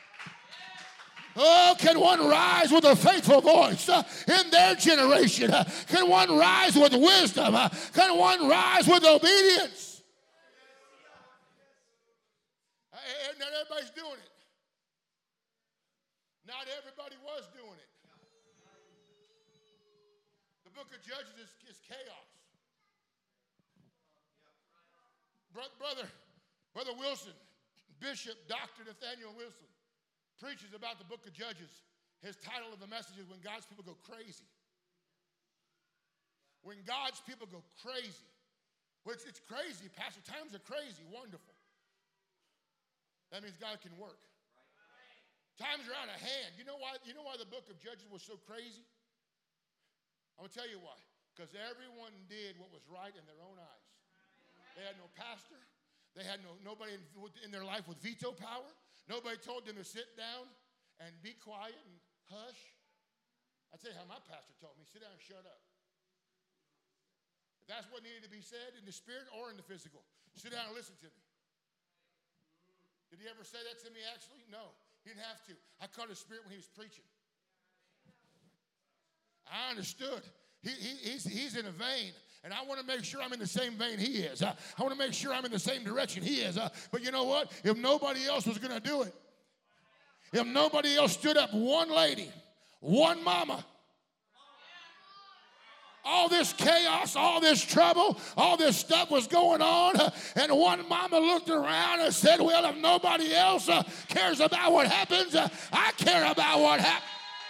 Oh, can one rise with a faithful voice uh, in their generation? Uh, can one rise with wisdom? Uh, can one rise with obedience? Uh, not everybody's doing it. Not everybody was doing it. The book of Judges is, is chaos. Bro- brother, Brother Wilson, Bishop Doctor Nathaniel Wilson, preaches about the book of Judges. His title of the message is When God's People Go Crazy. When God's people go crazy. Well, it's, it's crazy, Pastor. Times are crazy, wonderful. That means God can work. Times are out of hand. You know why, you know why the book of Judges was so crazy? I'm going to tell you why. Because everyone did what was right in their own eyes. They had no pastor. They had no, nobody in, in their life with veto power. Nobody told them to sit down and be quiet and hush. I'll tell you how my pastor told me, sit down and shut up. If that's what needed to be said in the spirit or in the physical, sit down and listen to me. Did he ever say that to me actually? No, he didn't have to. I caught his spirit when he was preaching. I understood. He, he, he's, he's in a vein. And I want to make sure I'm in the same vein he is. Uh, I want to make sure I'm in the same direction he is. Uh, but you know what? If nobody else was going to do it, if nobody else stood up, one lady, one mama, all this chaos, all this trouble, all this stuff was going on, uh, and one mama looked around and said, well, if nobody else uh, cares about what happens, uh, I care about what happens.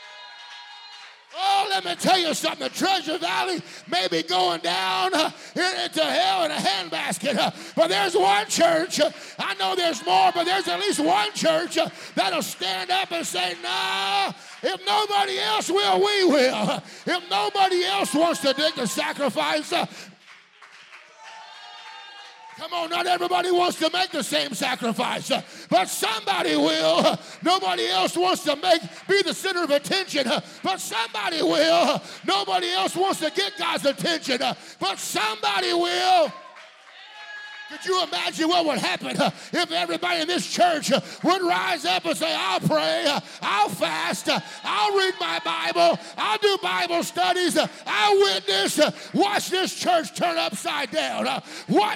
Oh, let me tell you something. The Treasure Valley may be going down uh, into hell in a handbasket, uh, but there's one church. Uh, I know there's more, but there's at least one church uh, that'll stand up and say, no, if nobody else will, we will. Uh, if nobody else wants to dig the sacrifice, uh, Come on, not everybody wants to make the same sacrifice, uh, but somebody will. Uh, Nobody else wants to make be the center of attention, uh, but somebody will. Uh, Nobody else wants to get God's attention, uh, but somebody will. Could you imagine what would happen uh, if everybody in this church uh, would rise up and say, I'll pray, uh, I'll fast, uh, I'll read my Bible, I'll do Bible studies, uh, I'll witness, uh, watch this church turn upside down. Uh, what?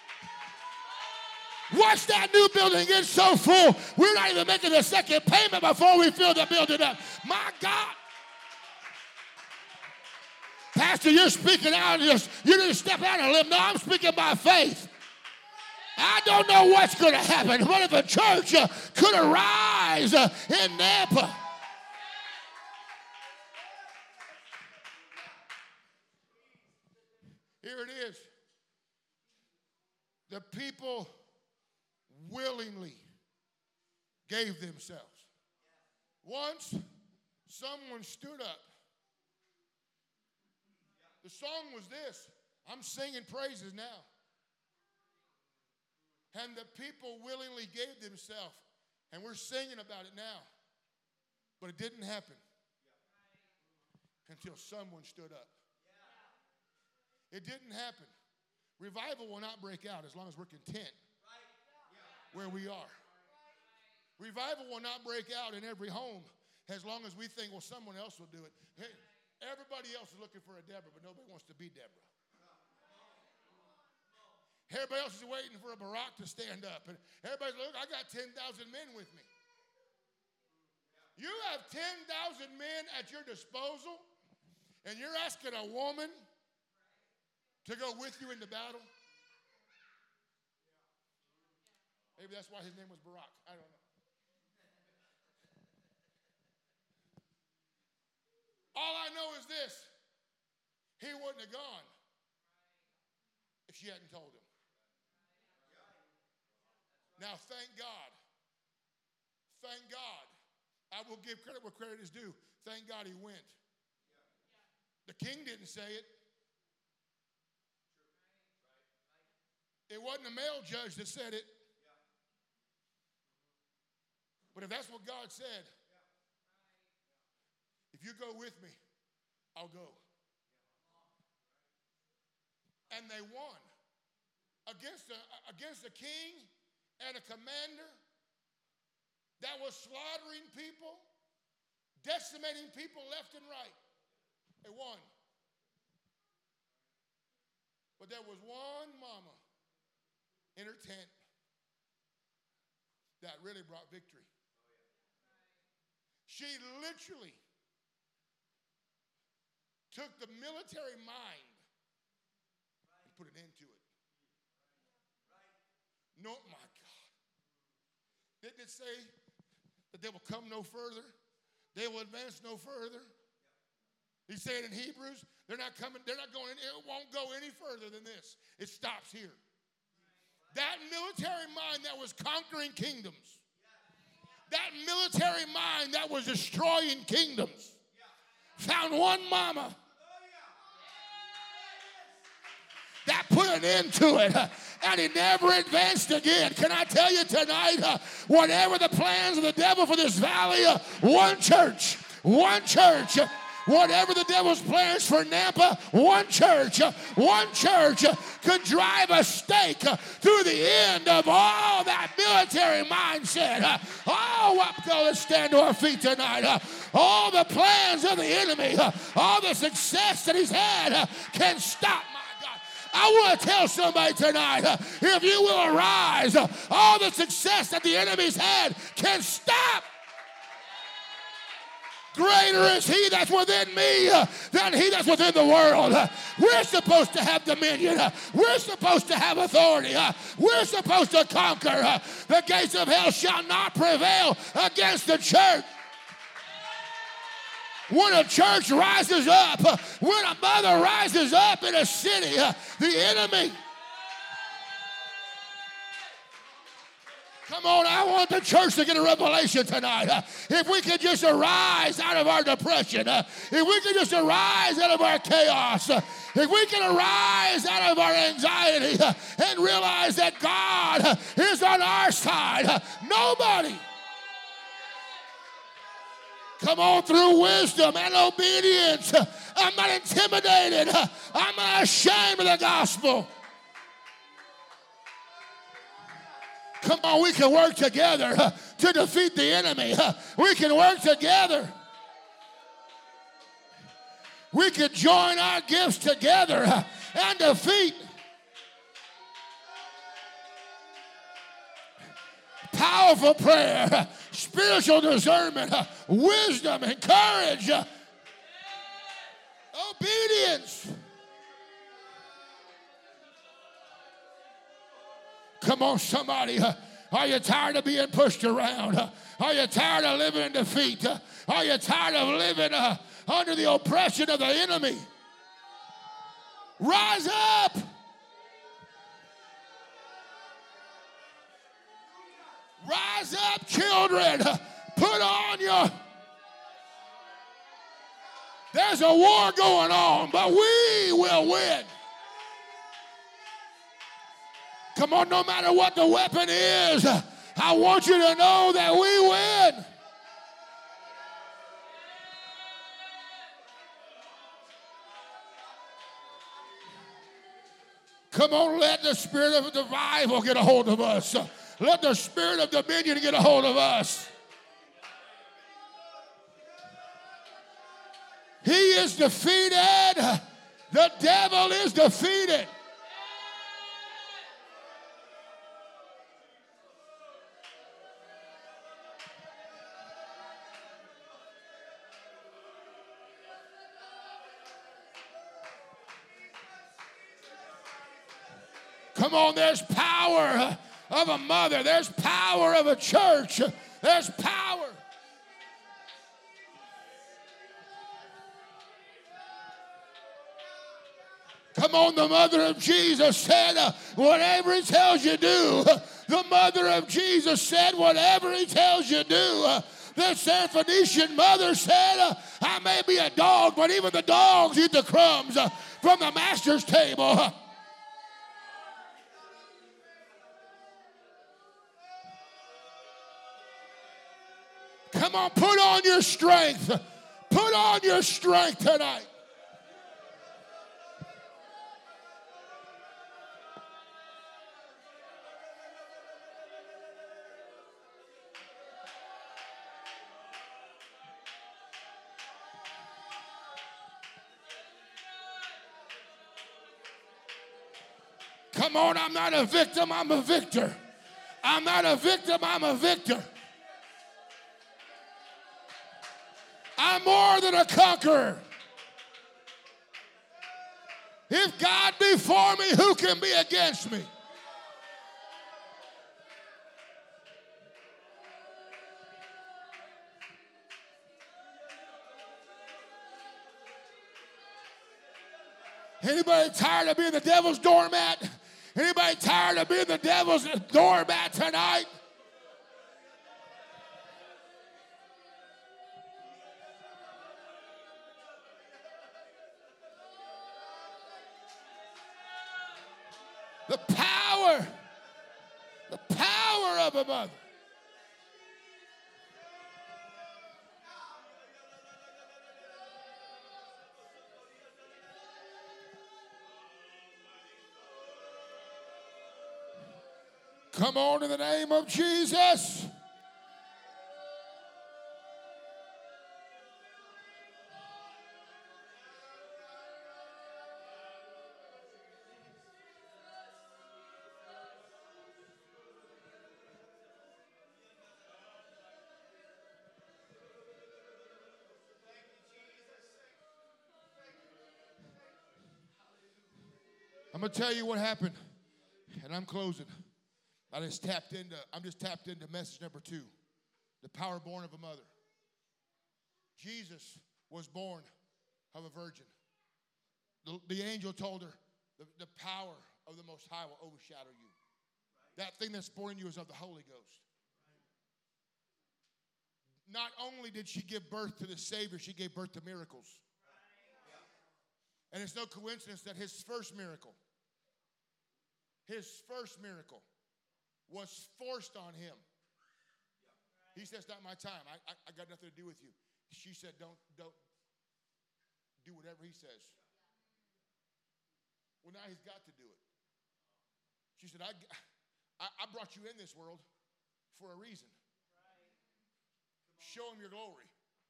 Watch that new building get so full, we're not even making the second payment before we fill the building up. My God. Pastor, you're speaking out, you didn't step out on a limb. No, I'm speaking by faith. I don't know what's going to happen. What if a church uh, could arise uh, in Nampa? Here it is. The people willingly gave themselves. Once someone stood up. The song was this. I'm singing praises now. And the people willingly gave themselves. And we're singing about it now. But it didn't happen until someone stood up. It didn't happen. Revival will not break out as long as we're content where we are. Revival will not break out in every home as long as we think, well, someone else will do it. Hey, everybody else is looking for a Deborah, but nobody wants to be Deborah. Everybody else is waiting for a Barak to stand up. And everybody's, look, I got ten thousand men with me. You have ten thousand men at your disposal, and you're asking a woman to go with you into battle? Maybe that's why his name was Barak. I don't know. All I know is this. He wouldn't have gone if she hadn't told him. Now, thank God. Thank God. I will give credit where credit is due. Thank God he went. The king didn't say it. It wasn't a male judge that said it. But if that's what God said, if you go with me, I'll go. And they won against a, against a king and a commander that was slaughtering people, decimating people left and right. They won. But there was one mama in her tent that really brought victory. She literally took the military mind and put an end to it. No, my God. Didn't it say that they will come no further? They will advance no further. He said in Hebrews, they're not coming, they're not going, it won't go any further than this. It stops here. That military mind that was conquering kingdoms, that military mind that was destroying kingdoms, found one mama that put an end to it, and he never advanced again. Can I tell you tonight, uh, whatever the plans of the devil for this valley, uh, one church, one church, uh, whatever the devil's plans for Nampa, one church, uh, one church uh, could drive a stake uh, through the end of all that military mindset. Uh, oh, what, go, let's stand to our feet tonight. Uh, all the plans of the enemy, uh, all the success that he's had uh, can stop. I want to tell somebody tonight, uh, if you will arise, uh, all the success that the enemy's had can stop. Greater is he that's within me uh, than he that's within the world. Uh, we're supposed to have dominion. Uh, we're supposed to have authority. Uh, we're supposed to conquer. Uh, the gates of hell shall not prevail against the church. When a church rises up, uh, when a mother rises up in a city, uh, the enemy Come on, I want the church to get a revelation tonight. Uh, if we could just arise out of our depression, uh, if we could just arise out of our chaos, uh, if we can arise out of our anxiety uh, and realize that God uh, is on our side, uh, nobody. Come on, through wisdom and obedience. uh, I'm not intimidated. uh, I'm not ashamed of the gospel. Come on, we can work together uh, to defeat the enemy. Uh, we can work together. We can join our gifts together uh, and defeat. Powerful prayer, uh, spiritual discernment, uh, wisdom and courage, uh, obedience. Come on, somebody. Uh, are you tired of being pushed around? Uh, are you tired of living in defeat? Uh, are you tired of living uh, under the oppression of the enemy? Rise up. Rise up, children. Uh, put on your... There's a war going on, but we will win. Come on, no matter what the weapon is, I want you to know that we win. Come on, let the spirit of revival get a hold of us. Let the spirit of dominion get a hold of us. He is defeated. The devil is defeated. Come on, there's power of a mother. There's power of a church. There's power. Come on, the mother of Jesus said, uh, whatever he tells you do. The mother of Jesus said, whatever he tells you do. Uh, the Syrophoenician mother said, uh, I may be a dog, but even the dogs eat the crumbs uh, from the master's table. Come on, put on your strength. Put on your strength tonight. Come on, I'm not a victim, I'm a victor. I'm not a victim, I'm a victor. I'm more than a conqueror. If God be for me, who can be against me? Anybody tired of being the devil's doormat? Anybody tired of being the devil's doormat tonight? The power, the power of a mother. Come on, in the name of Jesus. I'm going to tell you what happened, and I'm closing. I just tapped into, I'm just tapped into message number two, the power born of a mother. Jesus was born of a virgin. The, the angel told her, the, the power of the Most High will overshadow you. That thing that's born in you is of the Holy Ghost. not only did she give birth to the Savior, she gave birth to miracles. And it's no coincidence that his first miracle, his first miracle was forced on him. He says, not my time. I, I, I got nothing to do with you. She said, don't, don't do whatever he says. Well, now he's got to do it. She said, I, I, I brought you in this world for a reason. Show him your glory.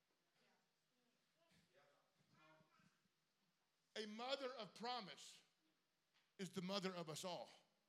A mother of promise is the mother of us all.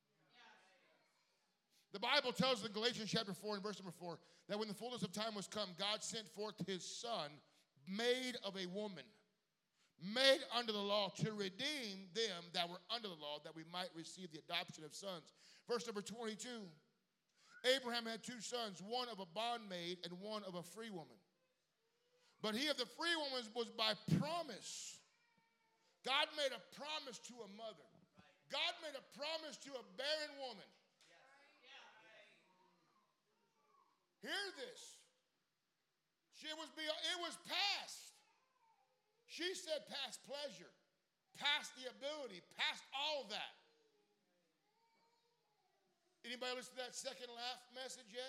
The Bible tells us in Galatians chapter four and verse number four that when the fullness of time was come, God sent forth his son, made of a woman, made under the law, to redeem them that were under the law, that we might receive the adoption of sons. Verse number twenty-two, Abraham had two sons, one of a bondmaid and one of a free woman. But he of the free woman was by promise. God made a promise to a mother. God made a promise to a barren woman. Hear this. She was be, it was past. She said past pleasure, past the ability, past all of that. Anybody listen to that second laugh message yet?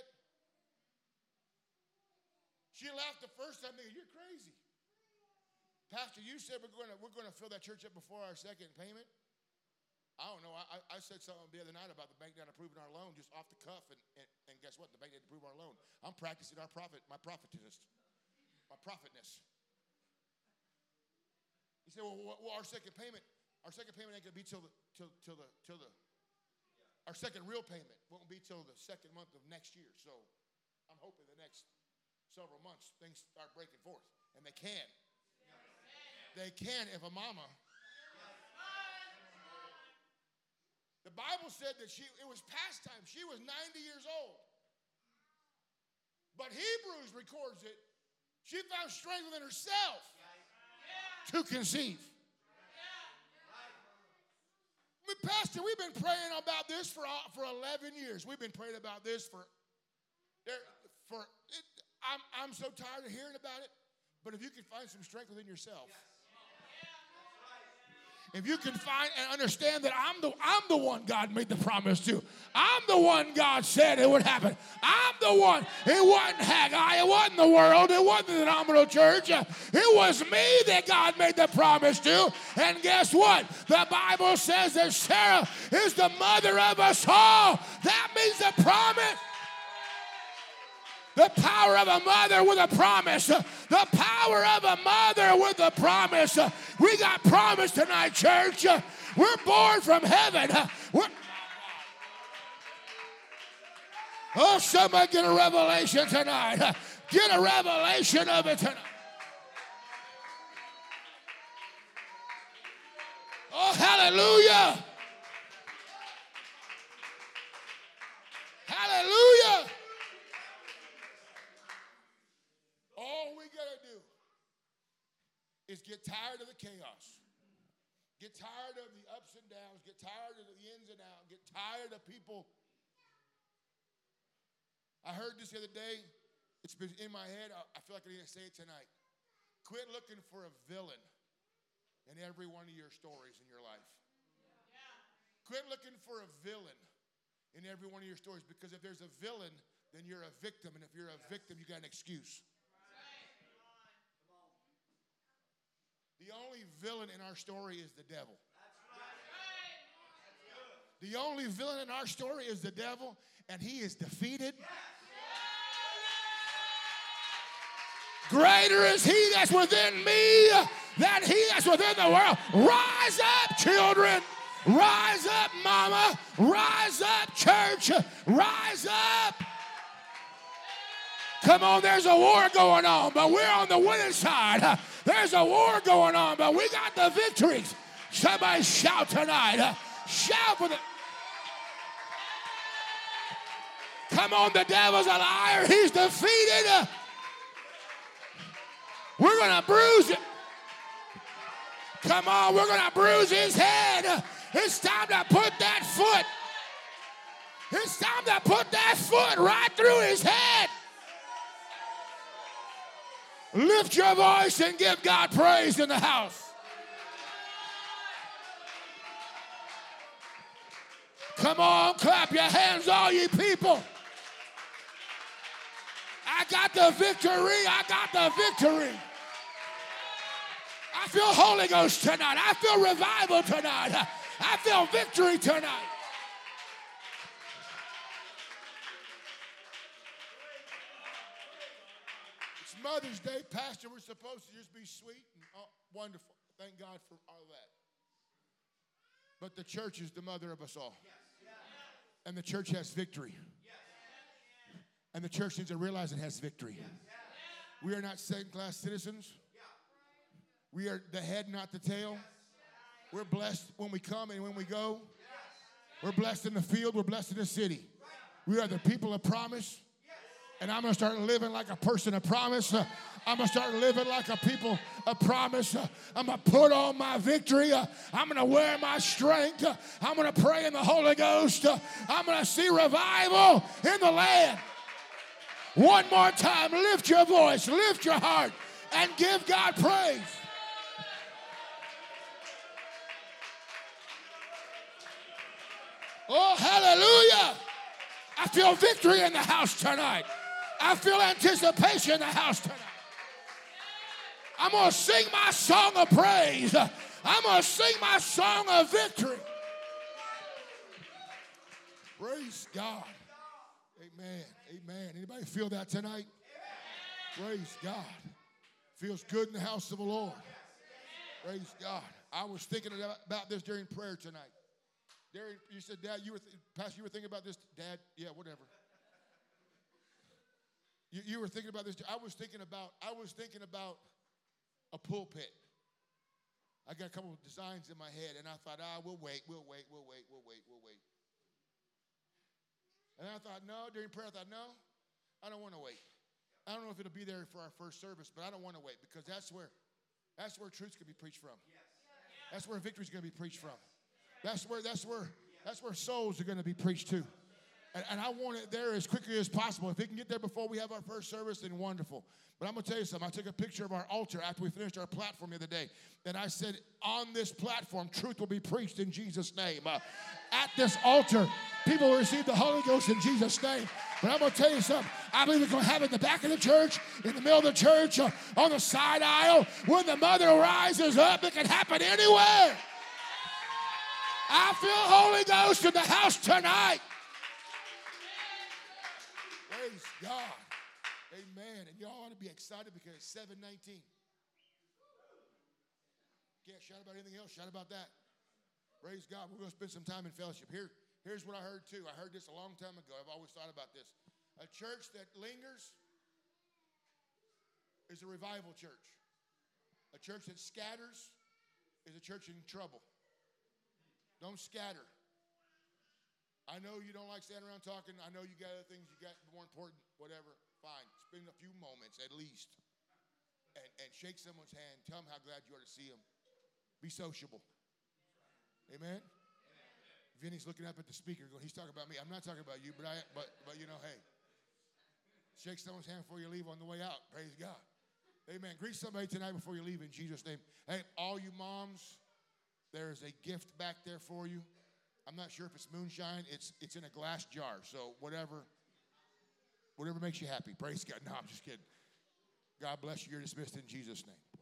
She laughed the first time thinking, you're crazy. Pastor, you said we're going to we're going to fill that church up before our second payment. I don't know. I, I said something the other night about the bank not approving our loan just off the cuff, and, and, and guess what? The bank didn't approve our loan. I'm practicing our prophet, my prophetess, my prophetness. He said, well, well, our second payment, our second payment ain't going to be till the, till, till the, till the, our second real payment won't be till the second month of next year. So I'm hoping the next several months things start breaking forth, and they can. They can if a mama. The Bible said that she, it was past time. She was ninety years old. But Hebrews records it. She found strength within herself to conceive. I mean, Pastor, we've been praying about this for, for eleven years. We've been praying about this for, for it, I'm, I'm so tired of hearing about it. But if you can find some strength within yourself. If you can find and understand that I'm the, I'm the one God made the promise to. I'm the one God said it would happen. I'm the one. It wasn't Haggai. It wasn't the world. It wasn't the nominal church. It was me that God made the promise to. And guess what? The Bible says that Sarah is the mother of us all. That means the promise. The power of a mother with a promise. The power of a mother with a promise. We got promise tonight, church. We're born from heaven. We're... Oh, somebody get a revelation tonight. Get a revelation of it tonight. Oh, hallelujah. Hallelujah. All we got to do is get tired of the chaos. Get tired of the ups and downs. Get tired of the ins and outs. Get tired of people. I heard this the other day. It's been in my head. I feel like I need to say it tonight. Quit looking for a villain in every one of your stories in your life. Quit looking for a villain in every one of your stories, because if there's a villain, then you're a victim. And if you're a victim, you got an excuse. The only villain in our story is the devil. The only villain in our story is the devil, and he is defeated. Greater is he that's within me than he that's within the world. Rise up, children. Rise up, mama. Rise up, church. Rise up. Come on, there's a war going on, but we're on the winning side. There's a war going on, but we got the victories. Somebody shout tonight. Shout for the... Come on, the devil's a liar. He's defeated. We're going to bruise it. Come on, we're going to bruise his head. It's time to put that foot. It's time to put that foot right through his head. Lift your voice and give God praise in the house. Come on, clap your hands, all ye people. I got the victory. I got the victory. I feel Holy Ghost tonight. I feel revival tonight. I feel victory tonight. It's Mother's Day, Pastor. We're supposed to just be sweet and oh, wonderful. Thank God for all that. But the church is the mother of us all. And the church has victory. And the church needs to realize it has victory. We are not second-class citizens. We are the head, not the tail. We're blessed when we come and when we go. We're blessed in the field. We're blessed in the city. We are the people of promise. And I'm going to start living like a person of promise. Uh, I'm going to start living like a people of promise. Uh, I'm going to put on my victory. Uh, I'm going to wear my strength. Uh, I'm going to pray in the Holy Ghost. Uh, I'm going to see revival in the land. One more time, lift your voice, lift your heart, and give God praise. Oh, hallelujah. I feel victory in the house tonight. I feel anticipation in the house tonight. I'm going to sing my song of praise. I'm going to sing my song of victory. Praise God. Amen. Amen. Anybody feel that tonight? Praise God. Feels good in the house of the Lord. Praise God. I was thinking about this during prayer tonight. During, you said, Dad, you were, th- Pastor, you were thinking about this? Dad, yeah, whatever. You, you were thinking about this. I was thinking about, I was thinking about a pulpit. I got a couple of designs in my head, and I thought, ah, we'll wait, we'll wait, we'll wait, we'll wait, we'll wait. And I thought, no, during prayer, I thought, no, I don't want to wait. I don't know if it'll be there for our first service, but I don't want to wait because that's where, that's where truth's going to be preached from. That's where victory's going to be preached from. That's where, that's where, that's where souls are going to be preached to. And, and I want it there as quickly as possible. If it can get there before we have our first service, then wonderful. But I'm going to tell you something. I took a picture of our altar after we finished our platform the other day. And I said, on this platform, truth will be preached in Jesus' name. Uh, at this altar, people will receive the Holy Ghost in Jesus' name. But I'm going to tell you something. I believe we're going to have it in the back of the church, in the middle of the church, uh, on the side aisle. When the mother rises up, it can happen anywhere. I feel Holy Ghost in the house tonight. Praise God. Amen. And y'all ought to be excited because it's seven nineteen. Can't shout about anything else. Shout about that. Praise God. We're going to spend some time in fellowship. Here, here's what I heard too. I heard this a long time ago. I've always thought about this. A church that lingers is a revival church. A church that scatters is a church in trouble. Don't scatter. I know you don't like standing around talking. I know you got other things you got more important, whatever. Fine. Spend a few moments at least and, and shake someone's hand. Tell them how glad you are to see them. Be sociable. Amen? Amen? Vinny's looking up at the speaker going, he's talking about me. I'm not talking about you, but, I, but, but you know, hey. Shake someone's hand before you leave on the way out. Praise God. Amen. Greet somebody tonight before you leave in Jesus' name. Hey, all you moms, there's a gift back there for you. I'm not sure if it's moonshine. It's it's in a glass jar. So whatever, whatever makes you happy. Praise God. No, I'm just kidding. God bless you. You're dismissed in Jesus' name.